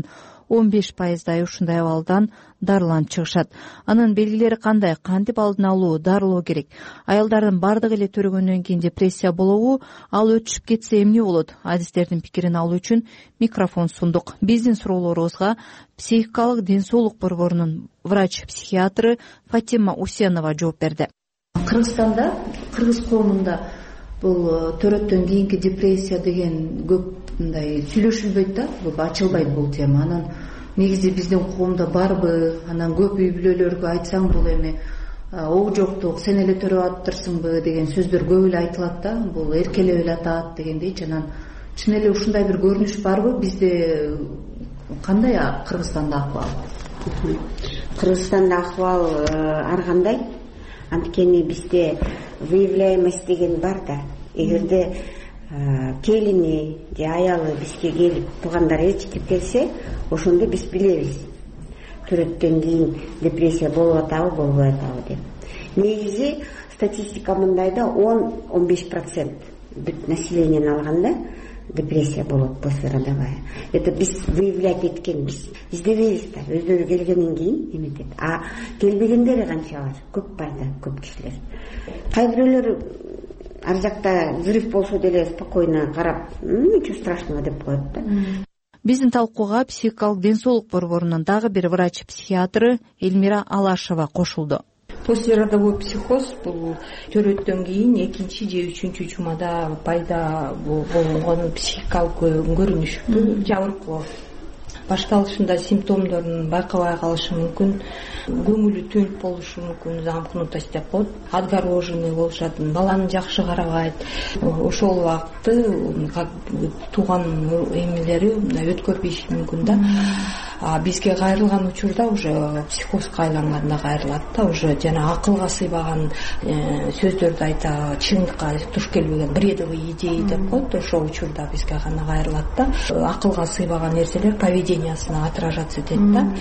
S9: он беш пайыздай ушундай абалдан дарыланып чыгышат. Анын белгилери кандай, кантип алдын алуу, дарылоо керек? Аялдардын бардыгы эле төрөгөндөн кийин депрессия болобу? Ал өтүшүп кетсе эмне болот? Адистердин пикирин алуу үчүн микрофон сундук. Биздин суроолорубузга психикалык ден соолук борборунун врач-психиатры Фатима Усенова жооп берди.
S7: Кыргызстанда, кыргыз коомунда бул төрөттөн кийинки депрессия деген көп мындай сүйлөшүлбөйт да, көп ачылбайт бул тема. Анан негизи биздин коомдо барбы? Анан көп үй бүлөлөргө айтсаң бул эми ого жоктук, сен эле төрөп атыптырсыңбы деген сөздөр көп эле айтылат да, бул эркелеп эле атат дегендейчи. Анан чын эле ушундай бир көрүнүш барбы? Бизде кандай Кыргызстанда акыбал?
S10: Кыргызстанда акыбал ар кандай. Анткени бизде выявляемость деген бар да. Эгерде келини же аялы бизге келип туугандары ээрчитип келсе, ошондо биз билебиз. Төрөттөн кийин депрессия болуп атабы, болбой атабы деп. Негизи статистика мындай да, он — он беш процент бүт населениени алганда депрессия болот после родовая. Это биз выявлять эткенбиз. Издебейбиз да, өздөрү келгенден кийин эметет. А келбегендери канча бар? Көп бар да, көп кишилер. Кай бирөөлөр ар жакта взрыв болсо деле спокойно карап, ничего страшного деп коет да.
S9: Биздин талкууга психикалык ден соолук борборунун дагы бир врач-психиатры Эльмира Алашева кошулду.
S7: Послеродовой психоз бул төрөттөн кийин экинчи же үчүнчү жумада пайда болгон психикалык көрүнүш, жабыркоо. Башталышында симптомдорун байкабай калышы мүмкүн, көңүлү төнүп болушу мүмкүн, замкнутость деп коет, отгороженный болушат, баланы жакшы карабайт. Ошол убакытты тууган эмелери өткөрбөйүшү мүмкүн да. А бизге кайрылган учурда уже психозго айланганда кайрылат да, уже жана акылга сыйбаган сөздөрдү айта, чындыкка туш келбеген бредовый идеи деп коет, ошол учурда бизге гана кайрылат да. Акылга сыйбаган нерселер поведениясына отражаться этет да.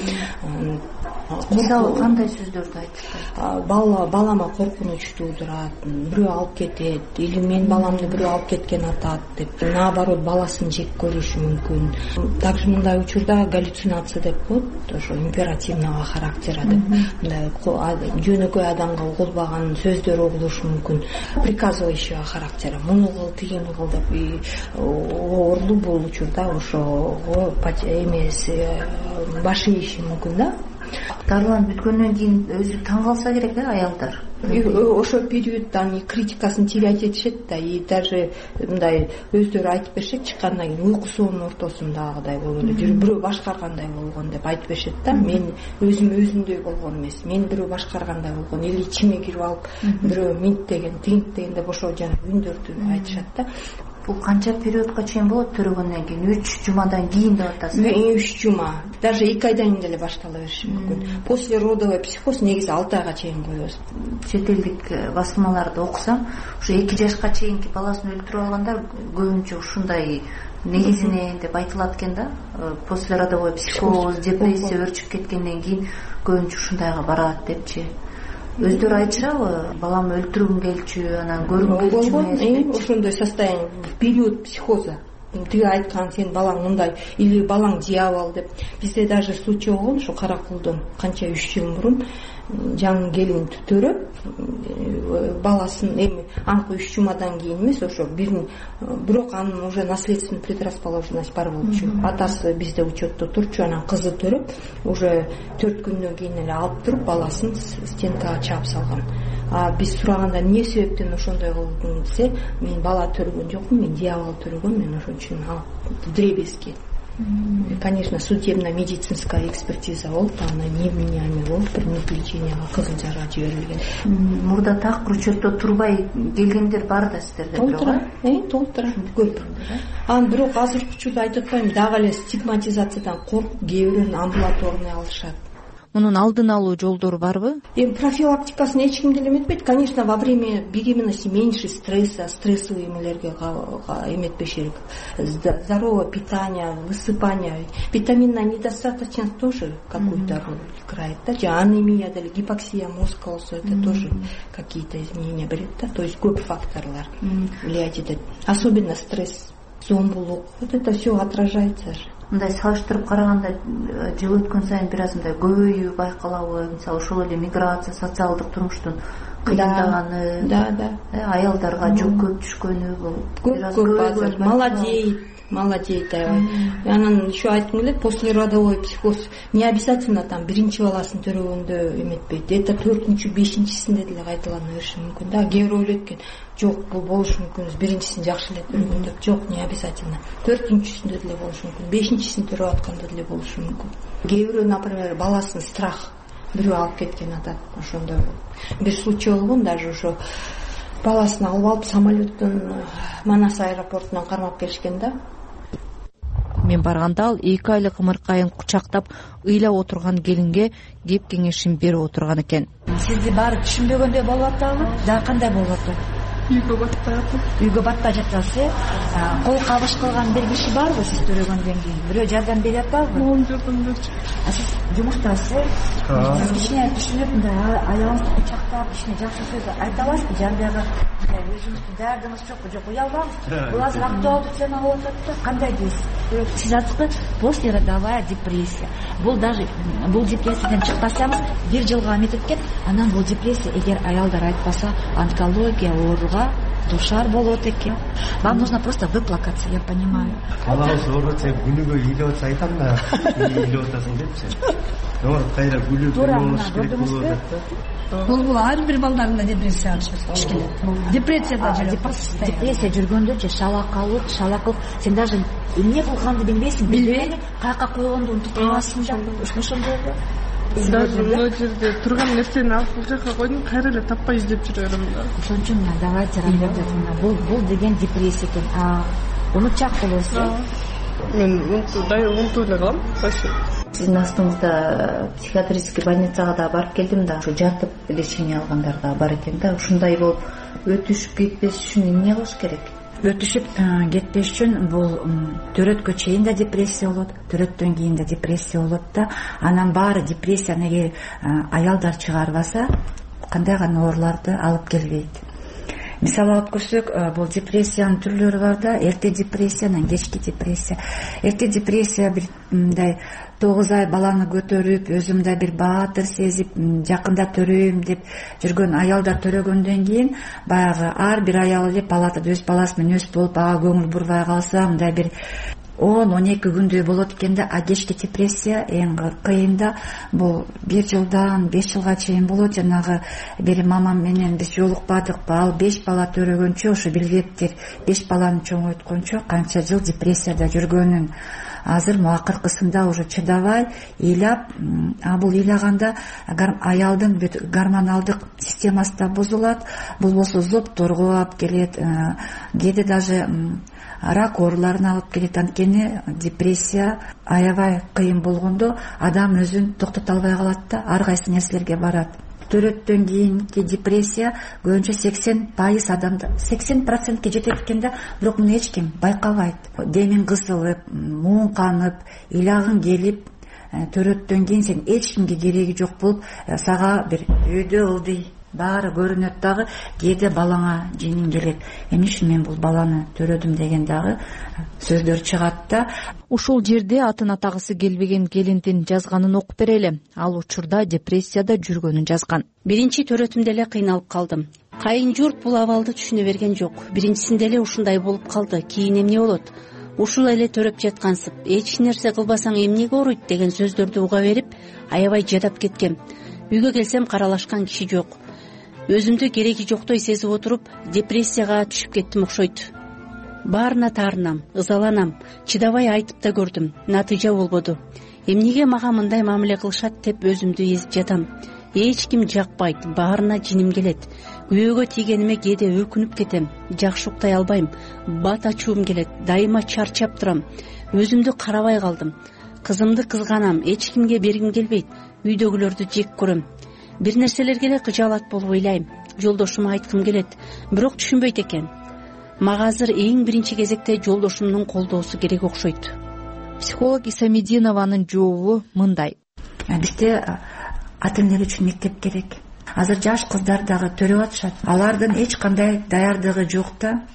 S8: Мисалы кандай сөздөрдү айтышат?
S7: Бала балама коркунуч туудурат, бирөө алып кетет, или мен баламды бирөө алып кеткен атат деп, наоборот баласын жек көрүшү мүмкүн. Также мындай учурда галлюцинация деп коет, ошо императивного характера деп, мындай жөнөкөй адамга угулбаган сөздөр угулушу мүмкүн, приказывающего характера, муну кыл, тигини кыл деп, оорду бул учурда ошого эмес башы ийиши мүмкүн да.
S8: Дарыланып бүткөндөн кийин өзү таң калса керек да аялдар.
S7: Ошол периодда они критикасын терять этишет да, и даже мындай өздөрү айтып беришет, чыккандан кийин уйкусунун ортосундагыдай болгондо, бирөө башкаргандай болгон деп айтып беришет да. Мен өзүм өзүмдөй болгон эмес, мен бирөө башкаргандай болгон, или ичиме кирип алып бирөө минт деген, тинт деген деп ошол жана үндөрдү айтышат да.
S8: Бул канча периодко чейин болот төрөгөндөн кийин? үч жумадан кийин деп атасыз.
S7: үч жума, даже эки айдан кийин деле баштала бериши мүмкүн. После родовой психоз негизи алты айга чейин коебуз.
S8: Чет элдик басылмаларды окусам, ушу эки жашка чейинки баласын өлтүрүп алгандар көбүнчө ушундай негизинен деп айтылат экен да. После родовой психоз, депрессия өрчүп кеткенден кийин көбүнчө ушундайга барат депчи. Өздөрү айтышабы, балам өлтүргүм келчү, анан көргүм келчү.
S7: Ошондой состояние в период психоза. Тиги айткан, сен балаң мындай, или балаң дьявол деп. Бизде даже случай болгон, ушу Каракулдон канча үч жыл мурун жаңы келин төрөп, баласын эми аңкы үч жумадан кийин эмес, ошо бирин, бирок анын уже наследственный предрасположенность бар болчу. Атасы бизде учетто турчу, анан кызы төрөп, уже төрт күндөн кийин эле алып туруп баласын стенкага чаап салган. А биз сураганда эмне себептен ошондой кылдың десе, мен бала төрөгөн жокмун, мен дьявол төрөгөм, мен ошон үчүн алып дребезги. Конечно, судебно-медицинская экспертиза болуп, ана невменяемый болуп, бир заключенияга кызыл жара жиберилген.
S8: Мурда так учетто турбай келгендер бар да сиздерде?
S7: Толтура, э, толтура, көп. Анан бирок азыркы учурда айтып атпаймынбы, дагы эле стигматизациядан коркуп, кээ бирөөнү амбулаторный алышат.
S9: Мунун алдын алуу жолдору барбы?
S7: Эми профилактикасын эч ким деле эметпейт. Конечно, во время беременности меньше стресса, стрессовый эмелерге эметпеш керек. Здоровое питание, высыпание, витаминная недостаточность тоже какую-то роль играет. Да? Анемия, да, гипоксия мозга, это mm-hmm. тоже какие-то изменения берет. Да? То есть көп факторлар влияет. Особенно стресс. зомбулук, вот это все отражается же.
S8: Мындай салыштырып караганда жыл өткөн сайын бир аз мындай көбөйүү байкалабы? Мисалы ошол эле миграция, социалдык турмуштун кыйындаганы, да, да, аялдарга жүк көп түшкөнү бул
S7: көп көп азыр молодеет, молодеет аябай. Анан еще айткым келет, после родовой психоз не обязательно там биринчи баласын төрөгөндө эметпейт, это төртүнчү бешинчисинде деле кайталана бериши мүмкүн да. Кээ бирөө ойлойт экен, жок бул болушу мүмкүн, биринчисин жакшы эле төрөгөн деп. Жок, не обязательно. төртүнчүсүндө деле болушу мүмкүн, бешинчисин төрөп атканда деле болушу мүмкүн. Кээ бирөө, например, баласын страх бирөө алып кеткен атат. Ошондой бир случай болгон, даже ошо баласын алып алып самолеттон Манас аэропортунан кармап келишкен да.
S9: Мен барганда ал эки айлык ымыркайын кучактап ыйлап отурган келинге кеп кеңешин берип отурган экен.
S11: Сизди баары түшүнбөгөндөй болуп атабы? Да кандай болуп атат? Үйгө баттап. Үйгө баттап жатасыз. Кол кабыш кылган бир киши барбы сиз төрөгөндөн кийин? Бирөө жардам берип атпайбы? Оң жардам берчү. А сиз жумуштасыз? Сиз кичине түшүнүп, мындай аялыңызды кучактап, кичине жакшы сөз айта аласызбы? Жандагы өзүңүздүн дардыңыз жокпу? Жок, уялбаңыз. Бул азыр актуалдуу тема болуп атат да. Кандай дейсиз? Сиз айткы послеродовая депрессия. Бул даже бул депрессиядан чыкпасаңыз бир жылга эметип кеткен. Анан бул депрессия эгер аялдар айтпаса онкология ооруга душар болот экен. Вам нужно просто выплакаться, я понимаю.
S12: Балаңыз ооруп сен күнүгө үйлөп атса айтам да, үйлөп атасың депчи. Оор кайра күлүп болуш керек болот деп.
S11: Бул бул ар бир балдарында депрессия чыгыш келет. Депрессияда жүрөт. Депрессия жүргөндө же шалакалык, шалакылык, сен даже эмне кылганды билбейсиң, билбей каяка койгонду унутуп каласың да. Ошондой да.
S13: Даже мына жерде турган нерсени алып бул жака койдум, кайра эле таппай издеп жүрөм да.
S11: Ошон үчүн давайте работать. Бул бул деген депрессия экен. А унутчак болосуз.
S13: Мен унутуу эле калам.
S8: Сиздин астыңызда психиатрический больницага да барып келдим да, ушу жатып лечение алгандар да бар экен да. Ушундай болуп өтүшүп кетпеш үчүн эмне кылыш керек?
S11: Өтүшүп кетпеш үчүн бул төрөткө чейин да депрессия болот, төрөттөн кийин да депрессия болот да. Анан баары депрессияны эгер аялдар чыгарбаса, кандай гана ооруларды алып келбейт. Мисалы алып көрсөк, бул депрессиянын түрлөрү бар да. Эрте депрессия, анан кечки депрессия. Эрте депрессия бир мындай тогуз ай баланы көтөрүп, өзүмдө бир баатыр сезип, жакында төрөйм деп жүргөн аялдар төрөгөндөн кийин баягы ар бир аял эле палатада өз баласы менен өз болуп, ага көңүл бурбай калса, мындай бир он он эки күндөй болот экен да. А кечки депрессия эң кыйын да. Бул бир жылдан беш жылга чейин болот. Жанагы бир мамам менен биз жолукпадыкпы, ал беш бала төрөгөнчө, ошо билбептир, беш баланы чоңойткончо канча жыл депрессияда жүргөнүн. Азыр муакыркысында уже чыдабай ыйлап, а бул ыйлаганда аялдын гормоналдык системасы да бузулат. Бул болсо зобторго алып келет, кээде даже рак ооруларын алып келет. Анткени депрессия аябай кыйын болгондо адам өзүн токтото албай калат да, ар кайсы нерселерге барат. Төрөттөн кийинки депрессия көбүнчө сексен пайыз адамда, сексен процентке жетет экен да, бирок муну эч ким байкабайт. Демиң кызылып, муң канып, ыйлагың келип, төрөттөн кийин сен эч кимге кереги жок болуп, сага бир үйдө ылдый баары көрүнөт дагы, кээде балаңа жиниң келет. Эмне үчүн мен бул баланы төрөдүм деген дагы сөздөр чыгат да.
S9: Ушул жерде атын атагысы келбеген келиндин жазганын окуп берели. Ал учурда депрессияда жүргөнүн жазган.
S14: Биринчи төрөтүмдө эле кыйналып калдым. Кайын журт бул абалды түшүнө берген жок. Биринчисинде эле ушундай болуп калды. Кийин эмне болот? Ушул эле төрөп жаткансып, эч нерсе кылбасаң эмнеге ооруйт деген сөздөрдү уга берип, аябай жадап кеткем. Үйгө келсем каралашкан киши жок. Өзүмдү кереги жоктой сезип отуруп, депрессияга түшүп кеттим окшойт. Баарына таарынам, ызаланам, чыдабай айтып да көрдүм, натыйжа болбоду. Эмнеге мага мындай мамиле кылышат деп өзүмдү эзип жатам. Эч ким жакпайт, баарына жиним келет. Күйөөгө тийгениме кээде өкүнүп кетем, жакшы уктай албайм, бат ачуум келет, дайыма чарчап турам. Өзүмдү карабай калдым. Кызымды кызганам, эч кимге бергим келбейт, үйдөгүлөрдү жек көрөм. Бир нерселерге эле кыжаалат болуп ыйлайм. Жолдошума айткым келет, бирок түшүнбөйт экен. Мага азыр эң биринчи кезекте жолдошумдун колдоосу керек окшойт.
S9: Психолог Исамединованын жообу мындай.
S11: Бизде ата энелер үчүн мектеп керек. Азыр жаш кыздар дагы төрөп атышат. Алардын эч кандай даярдыгы жок да.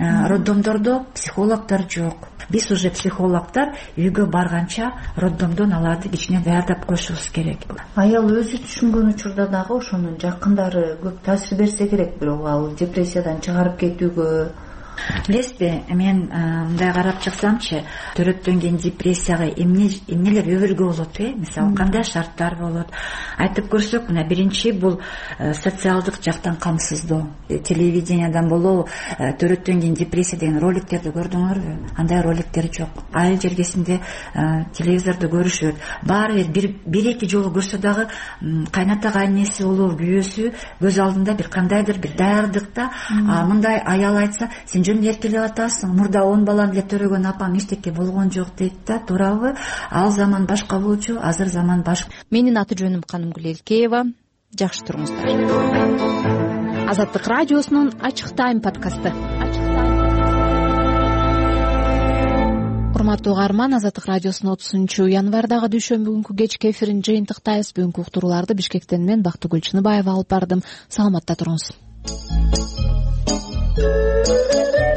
S11: роддомдордо психологдор жок. Биз уже психологдор үйгө барганча роддомдон аларды кичине даярдап коюшубуз керек.
S8: Аял өзү түшүнгөн учурда дагы ошонун жакындары көп таасир берсе керек, бирок ал депрессиядан чыгарып кетүүгө.
S11: Билесизби, мен мындай карап чыксамчы, төрөттөн кийин депрессияга эмнелер өбөлгө болот э? Мисалы, кандай шарттар болот? Айтып көрсөк, мына биринчи бул социалдык жактан камсыздоо. Телевидениядан болобу, төрөттөн кийин депрессия деген роликтерди көрдүңөрбү? Андай роликтер жок. Айыл жергесинде телевизорду көрүшөт. Баары бир бир эки жолу көрсө дагы кайната кайнеси болобу, күйөөсү көз алдында бир кандайдыр бир даярдыкта, мындай аял айтса, сен жөн эркелеп атасың, мурда он баланы эле төрөгөн апам эчтеке болгон жок дейт да, туурабы? Ал заман башка болчу, азыр заман башка.
S9: Менин аты жөнүм Канымгүл Элкеева. Жакшы туруңуздар. Азаттык радиосунун Ачык тайм подкасты. Урматтуу угарман, Азаттык радиосунун отузунчу январдагы дүйшөмбү күнкү кечки эфирин жыйынтыктайбыз. Бүгүнкү уктурууларды Бишкектен мен Бактыгүл Чыныбаева алып бардым. Саламатта туруңуз.